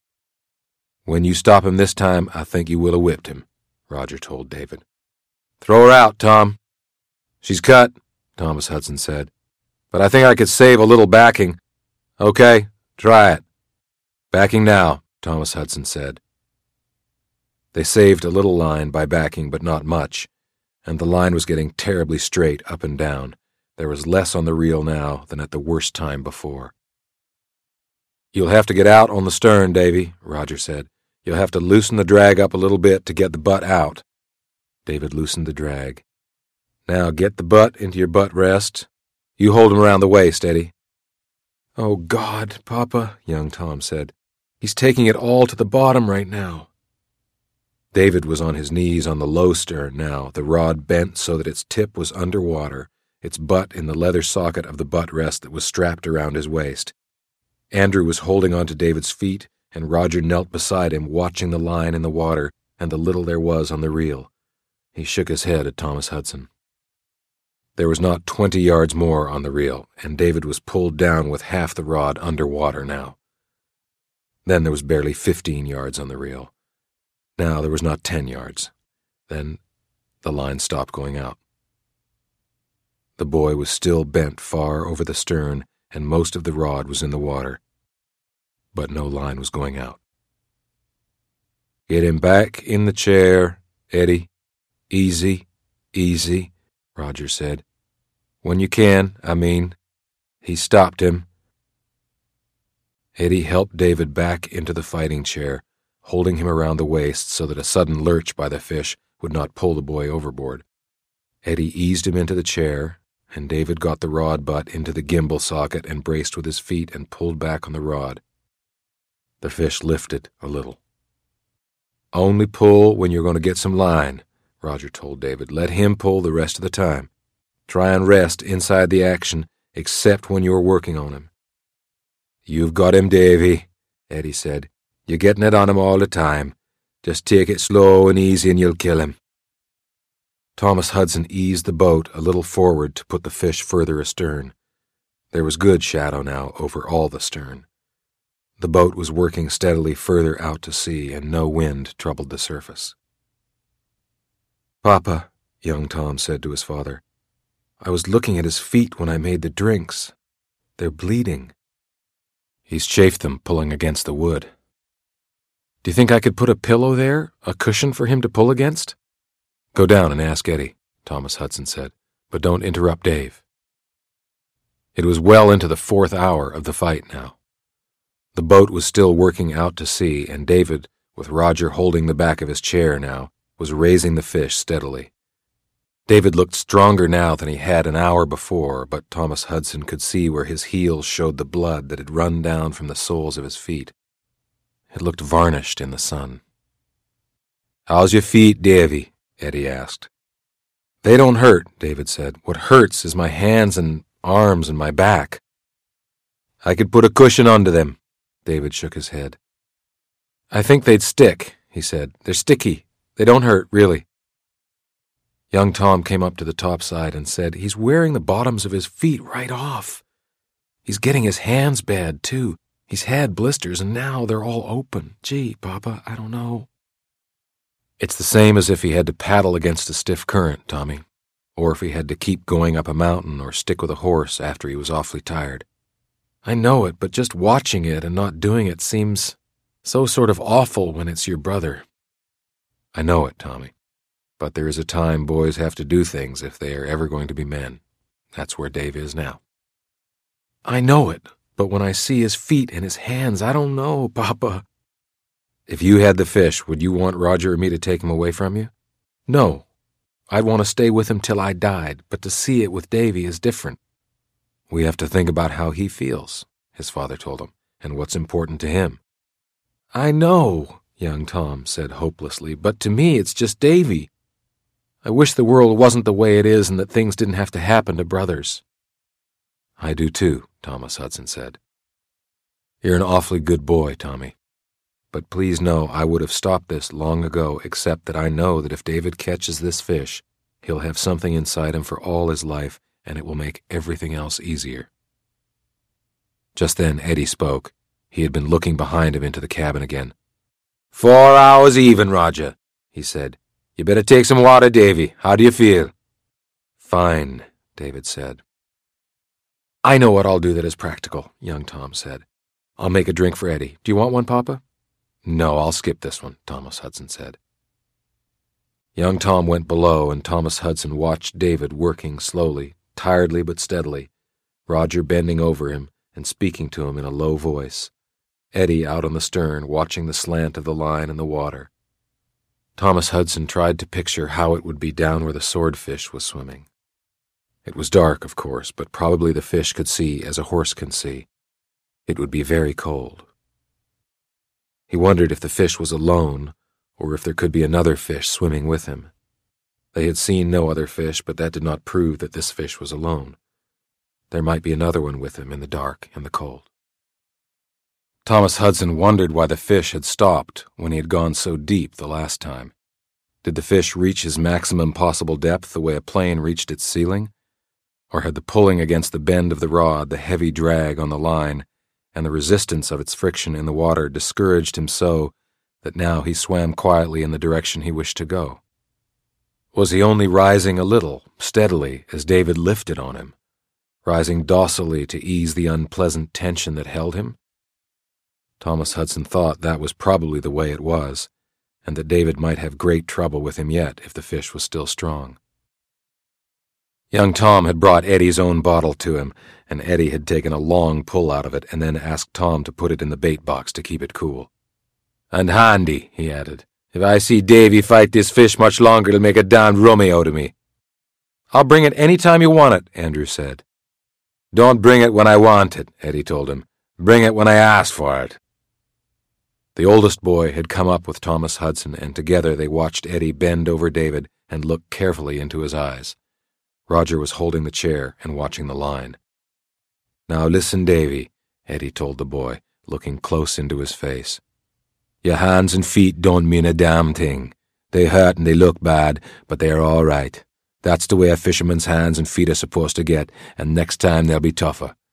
"When you stop him this time, I think you will have whipped him," Roger told David. "Throw her out, Tom." "She's cut," Thomas Hudson said. "But I think I could save a little backing." "Okay, try it." "Backing now," Thomas Hudson said. They saved a little line by backing, but not much, and the line was getting terribly straight up and down. There was less on the reel now than at the worst time before. "You'll have to get out on the stern, Davy," Roger said. "You'll have to loosen the drag up a little bit to get the butt out." David loosened the drag. "Now get the butt into your butt rest. You hold him around the waist, Eddie." "Oh, God, Papa," young Tom said. "He's taking it all to the bottom right now." David was on his knees on the low stern now, the rod bent so that its tip was under water, its butt in the leather socket of the butt rest that was strapped around his waist. Andrew was holding on to David's feet, and Roger knelt beside him, watching the line in the water and the little there was on the reel. He shook his head at Thomas Hudson. There was not 20 yards more on the reel, and David was pulled down with half the rod under water now. Then there was barely 15 yards on the reel. Now there was not 10 yards. Then the line stopped going out. The boy was still bent far over the stern, and most of the rod was in the water, but no line was going out. "Get him back in the chair, Eddie. Easy, easy," Roger said. "When you can, I mean. He stopped him." Eddie helped David back into the fighting chair, holding him around the waist so that a sudden lurch by the fish would not pull the boy overboard. Eddie eased him into the chair, and David got the rod butt into the gimbal socket and braced with his feet and pulled back on the rod. The fish lifted a little. "Only pull when you're going to get some line," Roger told David. "Let him pull the rest of the time. Try and rest inside the action, except when you're working on him." "You've got him, Davy," Eddie said. "You're getting it on him all the time. Just take it slow and easy and you'll kill him." Thomas Hudson eased the boat a little forward to put the fish further astern. There was good shadow now over all the stern. The boat was working steadily further out to sea, and no wind troubled the surface. "Papa," young Tom said to his father, "I was looking at his feet when I made the drinks. They're bleeding." "He's chafed them pulling against the wood." "Do you think I could put a pillow there, a cushion for him to pull against?" "Go down and ask Eddie," Thomas Hudson said, "but don't interrupt Dave." It was well into the 4th hour of the fight now. The boat was still working out to sea, and David, with Roger holding the back of his chair now, was raising the fish steadily. David looked stronger now than he had an hour before, but Thomas Hudson could see where his heels showed the blood that had run down from the soles of his feet. It looked varnished in the sun. "How's your feet, Davy?" Eddie asked. "They don't hurt," David said. "What hurts is my hands and arms and my back." "I could put a cushion under them." David shook his head. "I think they'd stick," he said. "They're sticky. They don't hurt, really." Young Tom came up to the topside and said, "He's wearing the bottoms of his feet right off. He's getting his hands bad, too. He's had blisters, and now they're all open. Gee, Papa, I don't know." "It's the same as if he had to paddle against a stiff current, Tommy, or if he had to keep going up a mountain or stick with a horse after he was awfully tired. I know it, but just watching it and not doing it seems so sort of awful when it's your brother." "I know it, Tommy, but there is a time boys have to do things if they are ever going to be men. That's where Dave is now." "I know it, but when I see his feet and his hands, I don't know, Papa." "If you had the fish, would you want Roger or me to take him away from you?" "No. I'd want to stay with him till I died, but to see it with Davy is different." "We have to think about how he feels," his father told him, "and what's important to him." "I know," young Tom said hopelessly, "but to me it's just Davy. I wish the world wasn't the way it is and that things didn't have to happen to brothers." "I do too," Thomas Hudson said. "You're an awfully good boy, Tommy. But please know I would have stopped this long ago, except that I know that if David catches this fish, he'll have something inside him for all his life, and it will make everything else easier." Just then Eddie spoke. He had been looking behind him into the cabin again. "4 hours even, Roger," he said. "You better take some water, Davy. How do you feel?" "Fine," David said. "I know what I'll do that is practical," young Tom said. "I'll make a drink for Eddie. Do you want one, Papa?" "No, I'll skip this one," Thomas Hudson said. Young Tom went below, and Thomas Hudson watched David working slowly, tiredly but steadily, Roger bending over him and speaking to him in a low voice, Eddie out on the stern watching the slant of the line in the water. Thomas Hudson tried to picture how it would be down where the swordfish was swimming. It was dark, of course, but probably the fish could see as a horse can see. It would be very cold. He wondered if the fish was alone, or if there could be another fish swimming with him. They had seen no other fish, but that did not prove that this fish was alone. There might be another one with him in the dark and the cold. Thomas Hudson wondered why the fish had stopped when he had gone so deep the last time. Did the fish reach his maximum possible depth the way a plane reached its ceiling? Or had the pulling against the bend of the rod, the heavy drag on the line, and the resistance of its friction in the water discouraged him so that now he swam quietly in the direction he wished to go? Was he only rising a little, steadily, as David lifted on him, rising docilely to ease the unpleasant tension that held him? Thomas Hudson thought that was probably the way it was, and that David might have great trouble with him yet if the fish was still strong. Young Tom had brought Eddie's own bottle to him, and Eddie had taken a long pull out of it and then asked Tom to put it in the bait box to keep it cool. "And handy," he added. "If I see Davy fight this fish much longer, it'll make a damned rummy out of me." "I'll bring it any time you want it," Andrew said. "Don't bring it when I want it," Eddie told him. "Bring it when I ask for it." The oldest boy had come up with Thomas Hudson, and together they watched Eddie bend over David and look carefully into his eyes. Roger was holding the chair and watching the line. "Now listen, Davy," Eddie told the boy, looking close into his face. "Your hands and feet don't mean a damn thing. They hurt and they look bad, but they are all right. That's the way a fisherman's hands and feet are supposed to get, and next time they'll be tougher.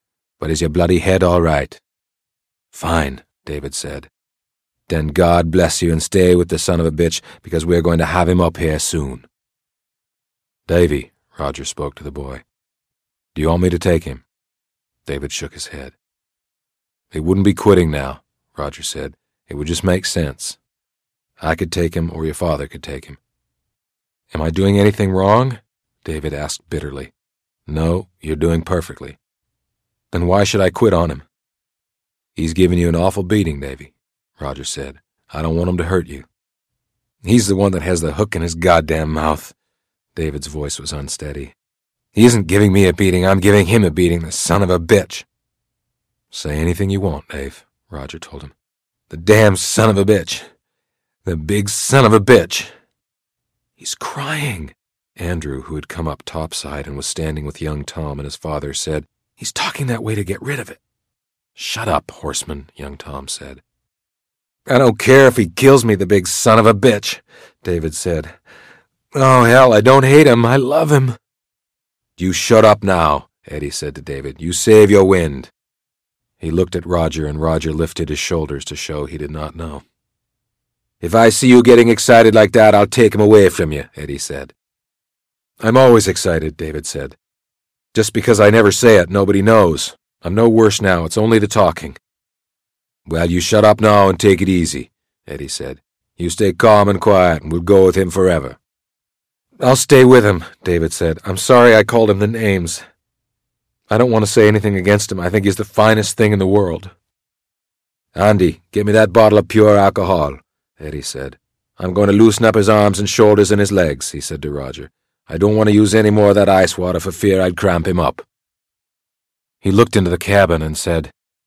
But is your bloody head all right?" "Fine," David said. "Then God bless you and stay with the son of a bitch, because we're going to have him up here soon." "Davy," Roger spoke to the boy, "do you want me to take him?" David shook his head. "It wouldn't be quitting now," Roger said. "It would just make sense. I could take him, or your father could take him." "Am I doing anything wrong?" David asked bitterly. "No, you're doing perfectly." "Then why should I quit on him?" "He's giving you an awful beating, Davy," Roger said. "I don't want him to hurt you." "He's the one that has the hook in his goddamn mouth." David's voice was unsteady. "He isn't giving me a beating, I'm giving him a beating, the son of a bitch." "Say anything you want, Dave," Roger told him. "The damn son of a bitch. The big son of a bitch." "He's crying," Andrew, who had come up topside and was standing with young Tom and his father, said. "He's talking that way to get rid of it." "Shut up, horseman," young Tom said. "I don't care if he kills me, the big son of a bitch," David said. "Oh, hell, I don't hate him. I love him." "You shut up now," Eddie said to David. "You save your wind." He looked at Roger, and Roger lifted his shoulders to show he did not know. "If I see you getting excited like that, I'll take him away from you," Eddie said. "I'm always excited," David said. "Just because I never say it, nobody knows. I'm no worse now, it's only the talking." "Well, you shut up now and take it easy," Eddie said. "You stay calm and quiet, and we'll go with him forever." "I'll stay with him," David said. "I'm sorry I called him the names. I don't want to say anything against him. I think he's the finest thing in the world." "Andy, get me that bottle of pure alcohol," Eddie said. "I'm going to loosen up his arms and shoulders and his legs," he said to Roger. "I don't want to use any more of that ice water for fear I'd cramp him up." He looked into the cabin and said,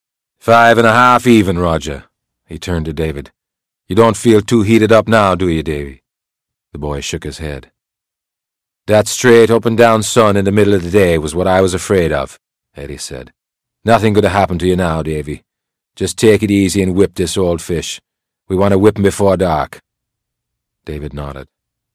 5.5 even, Roger. He turned to David. "You don't feel too heated up now, do you, Davy?" The boy shook his head. "That straight up and down sun in the middle of the day was what I was afraid of," Eddie said. "Nothing going to happen to you now, Davy. Just take it easy and whip this old fish. We want to whip him before dark." David nodded.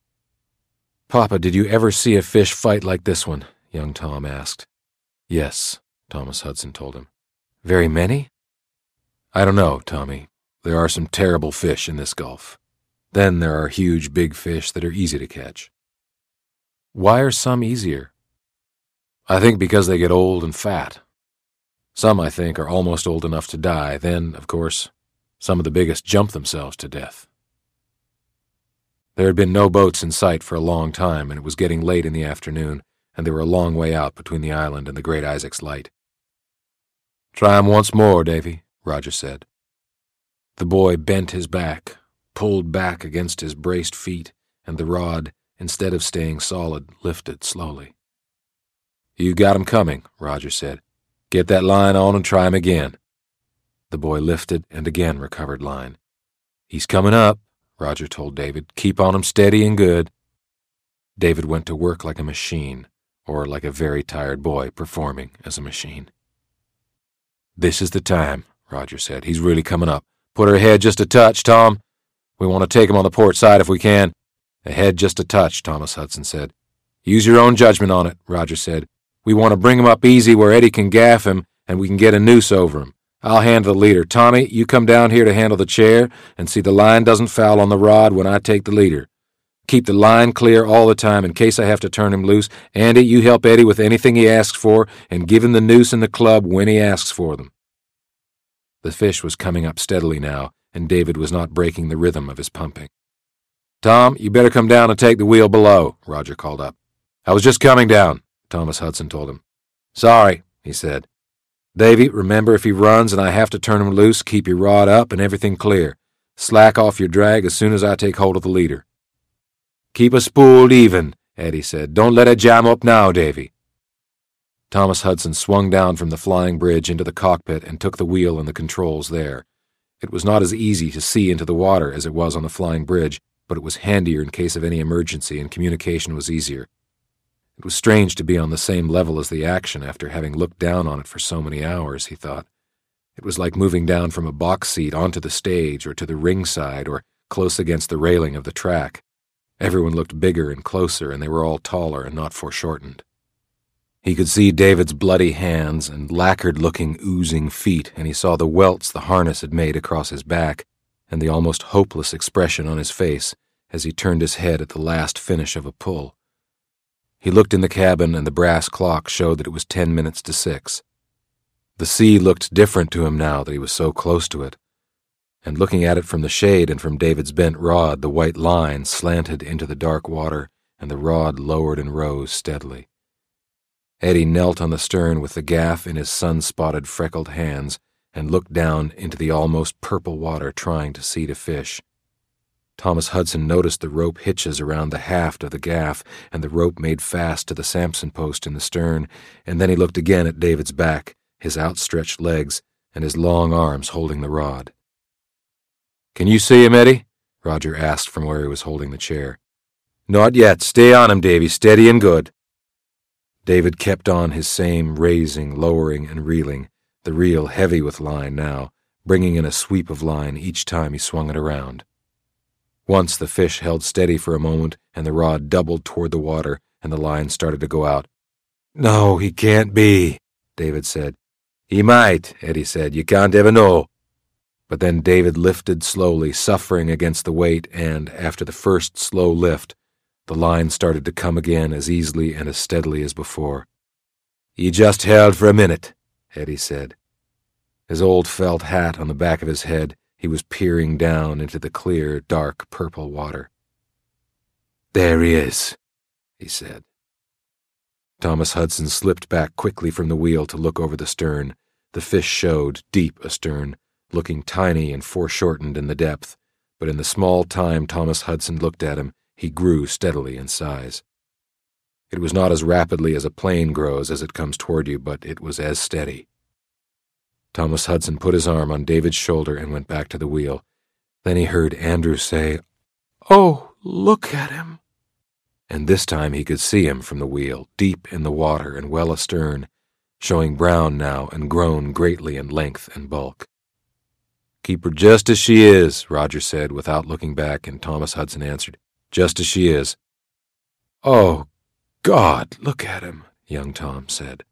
"Papa, did you ever see a fish fight like this one?" young Tom asked. "Yes," Thomas Hudson told him. "Very many?" "I don't know, Tommy. There are some terrible fish in this gulf. Then there are huge big fish that are easy to catch." "Why are some easier?" "I think because they get old and fat. Some, I think, are almost old enough to die. Then, of course, some of the biggest jump themselves to death." There had been no boats in sight for a long time, and it was getting late in the afternoon, and they were a long way out between the island and the Great Isaac's Light. "Try 'em once more, Davy," Roger said. The boy bent his back, pulled back against his braced feet, and the rod, instead of staying solid, lifted slowly. "You got 'em coming," Roger said. "Get that line on and try 'em again." The boy lifted and again recovered line. "He's coming up," Roger told David. "Keep on him steady and good." David went to work like a machine, or like a very tired boy performing as a machine. "This is the time," Roger said. "He's really coming up. Put her ahead just a touch, Tom. We want to take him on the port side if we can." "Ahead just a touch," Thomas Hudson said. "Use your own judgment on it," Roger said. "We want to bring him up easy where Eddie can gaff him and we can get a noose over him. I'll handle the leader. Tommy, you come down here to handle the chair and see the line doesn't foul on the rod when I take the leader. Keep the line clear all the time in case I have to turn him loose. Andy, you help Eddie with anything he asks for and give him the noose and the club when he asks for them." The fish was coming up steadily now, and David was not breaking the rhythm of his pumping. "Tom, you better come down and take the wheel below," Roger called up. "I was just coming down," Thomas Hudson told him. "Sorry," he said. "Davy, remember if he runs and I have to turn him loose, keep your rod up and everything clear. Slack off your drag as soon as I take hold of the leader." "Keep her spooled even," Eddie said. "Don't let it jam up now, Davy." Thomas Hudson swung down from the flying bridge into the cockpit and took the wheel and the controls there. It was not as easy to see into the water as it was on the flying bridge, but it was handier in case of any emergency and communication was easier. It was strange to be on the same level as the action after having looked down on it for so many hours, he thought. It was like moving down from a box seat onto the stage or to the ringside or close against the railing of the track. Everyone looked bigger and closer, and they were all taller and not foreshortened. He could see David's bloody hands and lacquered-looking, oozing feet, and he saw the welts the harness had made across his back, and the almost hopeless expression on his face as he turned his head at the last finish of a pull. He looked in the cabin, and the brass clock showed that it was 10 minutes to 6. The sea looked different to him now that he was so close to it, and looking at it from the shade and from David's bent rod, the white line slanted into the dark water, and the rod lowered and rose steadily. Eddie knelt on the stern with the gaff in his sun-spotted, freckled hands and looked down into the almost purple water, trying to see to fish. Thomas Hudson noticed the rope hitches around the haft of the gaff and the rope made fast to the Samson post in the stern, and then he looked again at David's back, his outstretched legs, and his long arms holding the rod. "Can you see him, Eddie?" Roger asked from where he was holding the chair. "Not yet. Stay on him, Davy. Steady and good." David kept on his same raising, lowering, and reeling, the reel heavy with line now, bringing in a sweep of line each time he swung it around. Once the fish held steady for a moment, and the rod doubled toward the water, and the line started to go out. "No, he can't be," David said. "He might," Eddie said. "You can't ever know." But then David lifted slowly, suffering against the weight, and, after the first slow lift, the line started to come again as easily and as steadily as before. "He just held for a minute," Eddie said. His old felt hat on the back of his head, he was peering down into the clear, dark, purple water. "There he is," he said. Thomas Hudson slipped back quickly from the wheel to look over the stern. The fish showed, deep astern, looking tiny and foreshortened in the depth, but in the small time Thomas Hudson looked at him, he grew steadily in size. It was not as rapidly as a plane grows as it comes toward you, but it was as steady. Thomas Hudson put his arm on David's shoulder and went back to the wheel. Then he heard Andrew say, "Oh, look at him." And this time he could see him from the wheel, deep in the water and well astern, showing brown now and grown greatly in length and bulk. "Keep her just as she is," Roger said without looking back, and Thomas Hudson answered, "Just as she is." "Oh, God, look at him," young Tom said.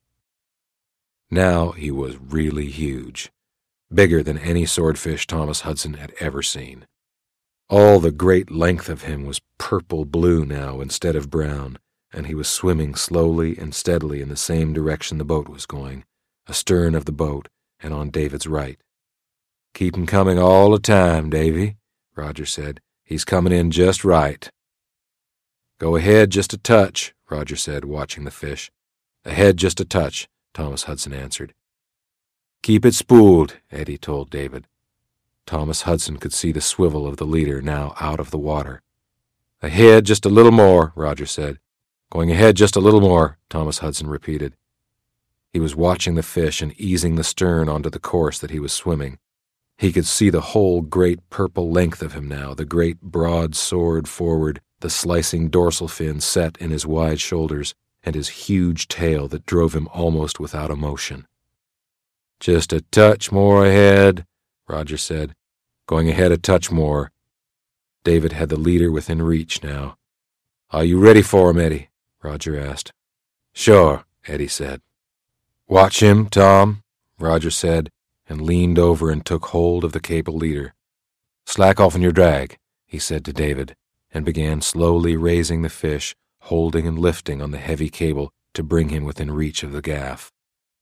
Now he was really huge, bigger than any swordfish Thomas Hudson had ever seen. All the great length of him was purple-blue now instead of brown, and he was swimming slowly and steadily in the same direction the boat was going, astern of the boat and on David's right. "Keep him coming all the time, Davy," Roger said. "He's coming in just right." "Go ahead just a touch," Roger said, watching the fish. "Ahead just a touch," Thomas Hudson answered. "Keep it spooled," Eddie told David. Thomas Hudson could see the swivel of the leader now out of the water. "Ahead just a little more," Roger said. "Going ahead just a little more," Thomas Hudson repeated. He was watching the fish and easing the stern onto the course that he was swimming. He could see the whole great purple length of him now, the great broad sword forward, the slicing dorsal fin set in his wide shoulders, and his huge tail that drove him almost without emotion. "Just a touch more ahead," Roger said. "Going ahead a touch more." David had the leader within reach now. "Are you ready for him, Eddie?" Roger asked. "Sure," Eddie said. "Watch him, Tom," Roger said, and leaned over and took hold of the cable leader. "Slack off on your drag," he said to David, and began slowly raising the fish, holding and lifting on the heavy cable to bring him within reach of the gaff.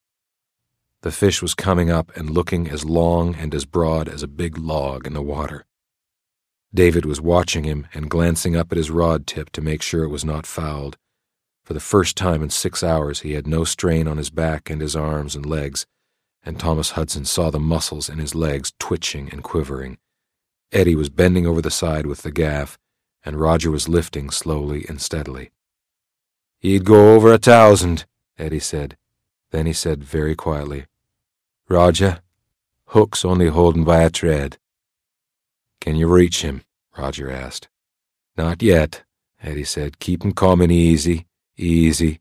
The fish was coming up and looking as long and as broad as a big log in the water. David was watching him and glancing up at his rod tip to make sure it was not fouled. For the first time in 6 hours he had no strain on his back and his arms and legs, and Thomas Hudson saw the muscles in his legs twitching and quivering. Eddie was bending over the side with the gaff, and Roger was lifting slowly and steadily. "He'd go over 1,000, Eddie said. Then he said very quietly, "Roger, hook's only holding by a thread." "Can you reach him?" Roger asked. "Not yet," Eddie said. "Keep him coming easy, easy."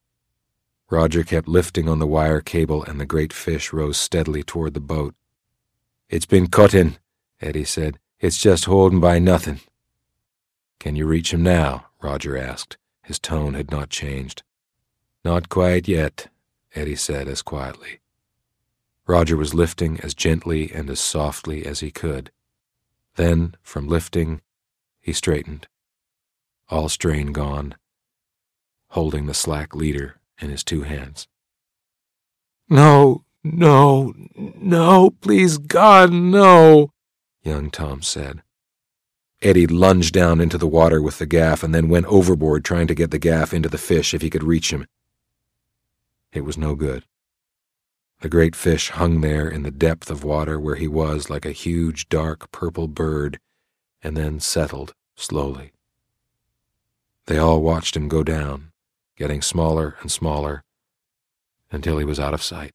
Roger kept lifting on the wire cable, and the great fish rose steadily toward the boat. "It's been cut in," Eddie said. "It's just holding by nothing." "Can you reach him now?" Roger asked. His tone had not changed. Not quite yet, Eddie said as quietly. Roger was lifting as gently and as softly as he could. Then, from lifting, he straightened, all strain gone, holding the slack leader in his 2 hands. "No, no, no, please God, no," young Tom said. Eddie lunged down into the water with the gaff and then went overboard trying to get the gaff into the fish if he could reach him. It was no good. The great fish hung there in the depth of water where he was like a huge, dark, purple bird, and then settled slowly. They all watched him go down, getting smaller and smaller, until he was out of sight.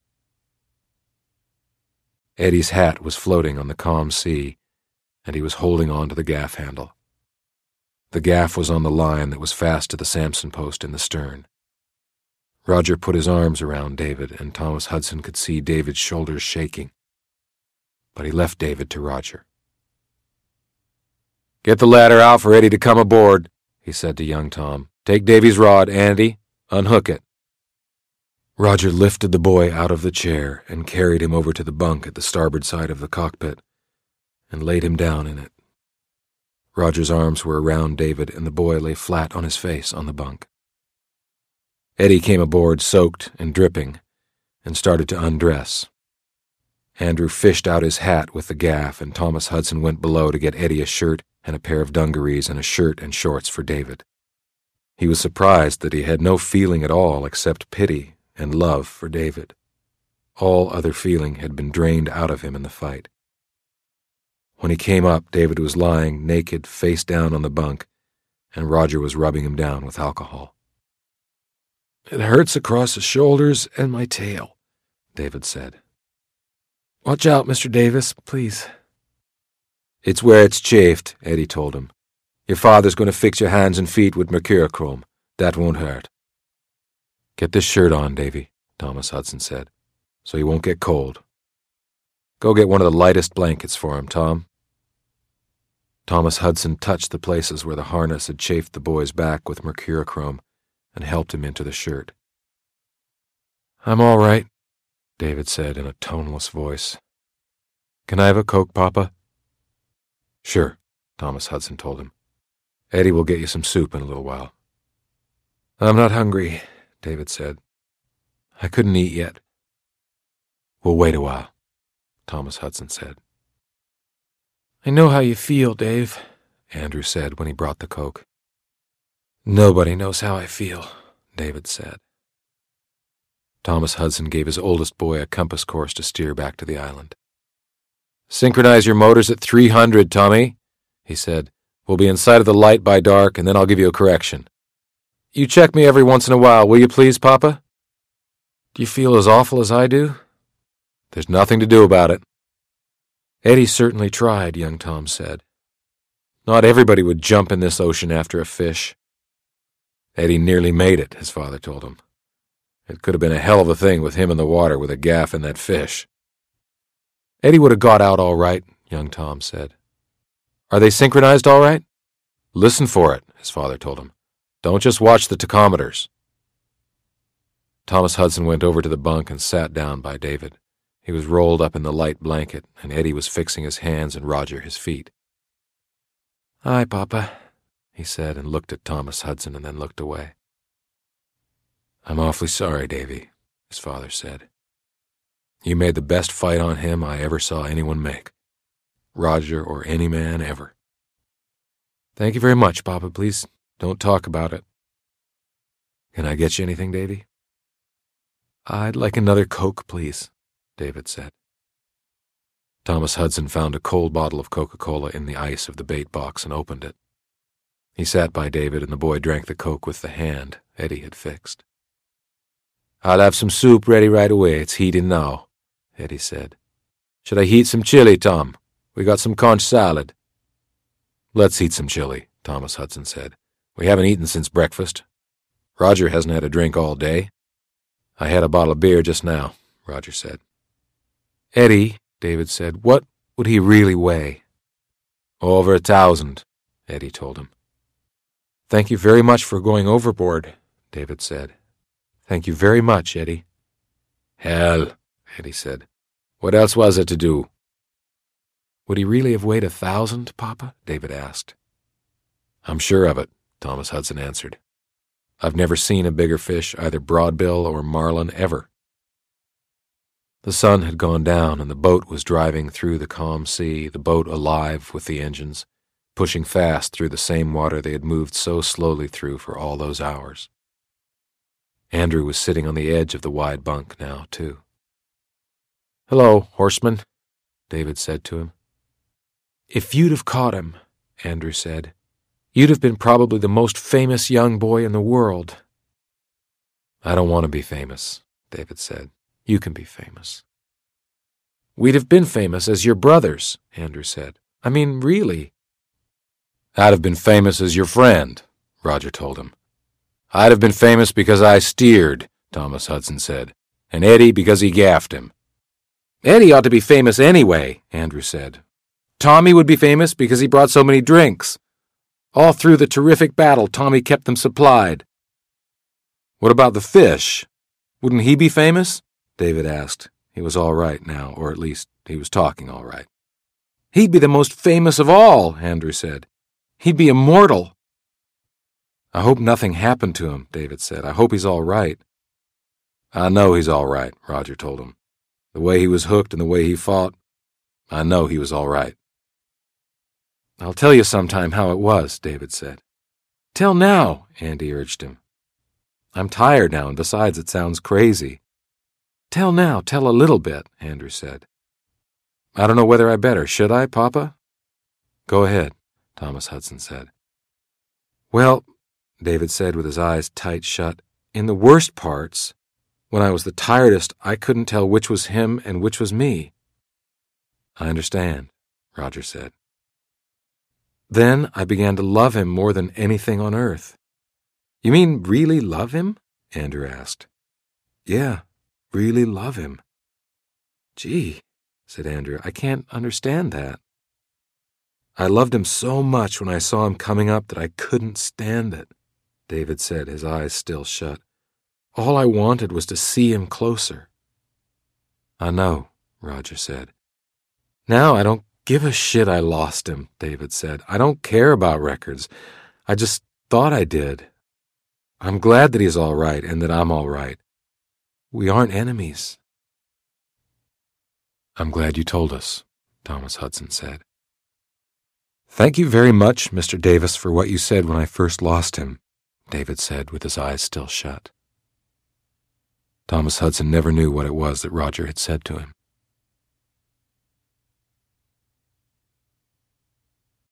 Eddie's hat was floating on the calm sea, and he was holding on to the gaff handle. The gaff was on the line that was fast to the Samson post in the stern. Roger put his arms around David, and Thomas Hudson could see David's shoulders shaking. But he left David to Roger. "Get the ladder out for Eddie to come aboard," he said to young Tom. "Take Davy's rod, Andy. Unhook it." Roger lifted the boy out of the chair and carried him over to the bunk at the starboard side of the cockpit and laid him down in it. Roger's arms were around David, and the boy lay flat on his face on the bunk. Eddie came aboard soaked and dripping and started to undress. Andrew fished out his hat with the gaff, and Thomas Hudson went below to get Eddie a shirt and a pair of dungarees and a shirt and shorts for David. He was surprised that he had no feeling at all except pity and love for David. All other feeling had been drained out of him in the fight. When he came up, David was lying naked, face down on the bunk, and Roger was rubbing him down with alcohol. "It hurts across the shoulders and my tail," David said. "Watch out, Mr. Davis, please." "It's where it's chafed," Eddie told him. "Your father's going to fix your hands and feet with mercurochrome. That won't hurt." "Get this shirt on, Davy," Thomas Hudson said, "so he won't get cold. Go get one of the lightest blankets for him, Tom." Thomas Hudson touched the places where the harness had chafed the boy's back with mercurochrome and helped him into the shirt. "I'm all right," David said in a toneless voice. "Can I have a Coke, Papa?" "Sure," Thomas Hudson told him. "Eddie will get you some soup in a little while." "I'm not hungry," David said. "I couldn't eat yet." "We'll wait a while," Thomas Hudson said. "I know how you feel, Dave," Andrew said when he brought the Coke. "Nobody knows how I feel," David said. Thomas Hudson gave his oldest boy a compass course to steer back to the island. "Synchronize your motors at 300, Tommy," he said. "We'll be in sight of the light by dark, and then I'll give you a correction. You check me every once in a while, will you please, Papa? Do you feel as awful as I do?" "There's nothing to do about it." "Eddie certainly tried," young Tom said. "Not everybody would jump in this ocean after a fish." "Eddie nearly made it," his father told him. "It could have been a hell of a thing with him in the water with a gaff and that fish." "Eddie would have got out all right," young Tom said. "Are they synchronized all right?" "Listen for it," his father told him. "Don't just watch the tachometers." Thomas Hudson went over to the bunk and sat down by David. He was rolled up in the light blanket, and Eddie was fixing his hands and Roger his feet. "Hi, Papa," he said, and looked at Thomas Hudson and then looked away. "I'm awfully sorry, Davy," his father said. "You made the best fight on him I ever saw anyone make. Roger or any man ever." "Thank you very much, Papa. Please don't talk about it." "Can I get you anything, Davy?" "I'd like another Coke, please," David said. Thomas Hudson found a cold bottle of Coca-Cola in the ice of the bait box and opened it. He sat by David, and the boy drank the Coke with the hand Eddie had fixed. "I'll have some soup ready right away. It's heating now," Eddie said. "Should I heat some chili, Tom? We got some conch salad." "Let's heat some chili," Thomas Hudson said. "We haven't eaten since breakfast. Roger hasn't had a drink all day." "I had a bottle of beer just now," Roger said. "Eddie," David said, "what would he really weigh?" "Over 1,000, Eddie told him. "Thank you very much for going overboard," David said. Thank you very much, Eddie. Hell, Eddie said. What else was it to do? Would he really have weighed 1,000, Papa? David asked. I'm sure of it, Thomas Hudson answered. I've never seen a bigger fish, either broadbill or marlin, ever. The sun had gone down, and the boat was driving through the calm sea, the boat alive with the engines, pushing fast through the same water they had moved so slowly through for all those hours. Andrew was sitting on the edge of the wide bunk now, too. Hello, horseman, David said to him. If you'd have caught him, Andrew said, you'd have been probably the most famous young boy in the world. I don't want to be famous, David said. You can be famous. We'd have been famous as your brothers, Andrew said. I mean, really. I'd have been famous as your friend, Roger told him. I'd have been famous because I steered, Thomas Hudson said, and Eddie because he gaffed him. Eddie ought to be famous anyway, Andrew said. Tommy would be famous because he brought so many drinks. All through the terrific battle, Tommy kept them supplied. What about the fish? Wouldn't he be famous? David asked. He was all right now, or at least he was talking all right. He'd be the most famous of all, Andrew said. He'd be immortal. I hope nothing happened to him, David said. I hope he's all right. I know he's all right, Roger told him. The way he was hooked and the way he fought, I know he was all right. I'll tell you sometime how it was, David said. Tell now, Andy urged him. I'm tired now, and besides, it sounds crazy. Tell now, tell a little bit, Andrew said. I don't know whether I better. Should I, Papa? Go ahead, Thomas Hudson said. Well, David said with his eyes tight shut, in the worst parts, when I was the tiredest, I couldn't tell which was him and which was me. I understand, Roger said. Then I began to love him more than anything on earth. You mean really love him? Andrew asked. Yeah, really love him. Gee, said Andrew, I can't understand that. I loved him so much when I saw him coming up that I couldn't stand it, David said, his eyes still shut. All I wanted was to see him closer. I know, Roger said. Now I don't give a shit I lost him, David said. I don't care about records. I just thought I did. I'm glad that he's all right and that I'm all right. We aren't enemies. I'm glad you told us, Thomas Hudson said. Thank you very much, Mr. Davis, for what you said when I first lost him, David said with his eyes still shut. Thomas Hudson never knew what it was that Roger had said to him.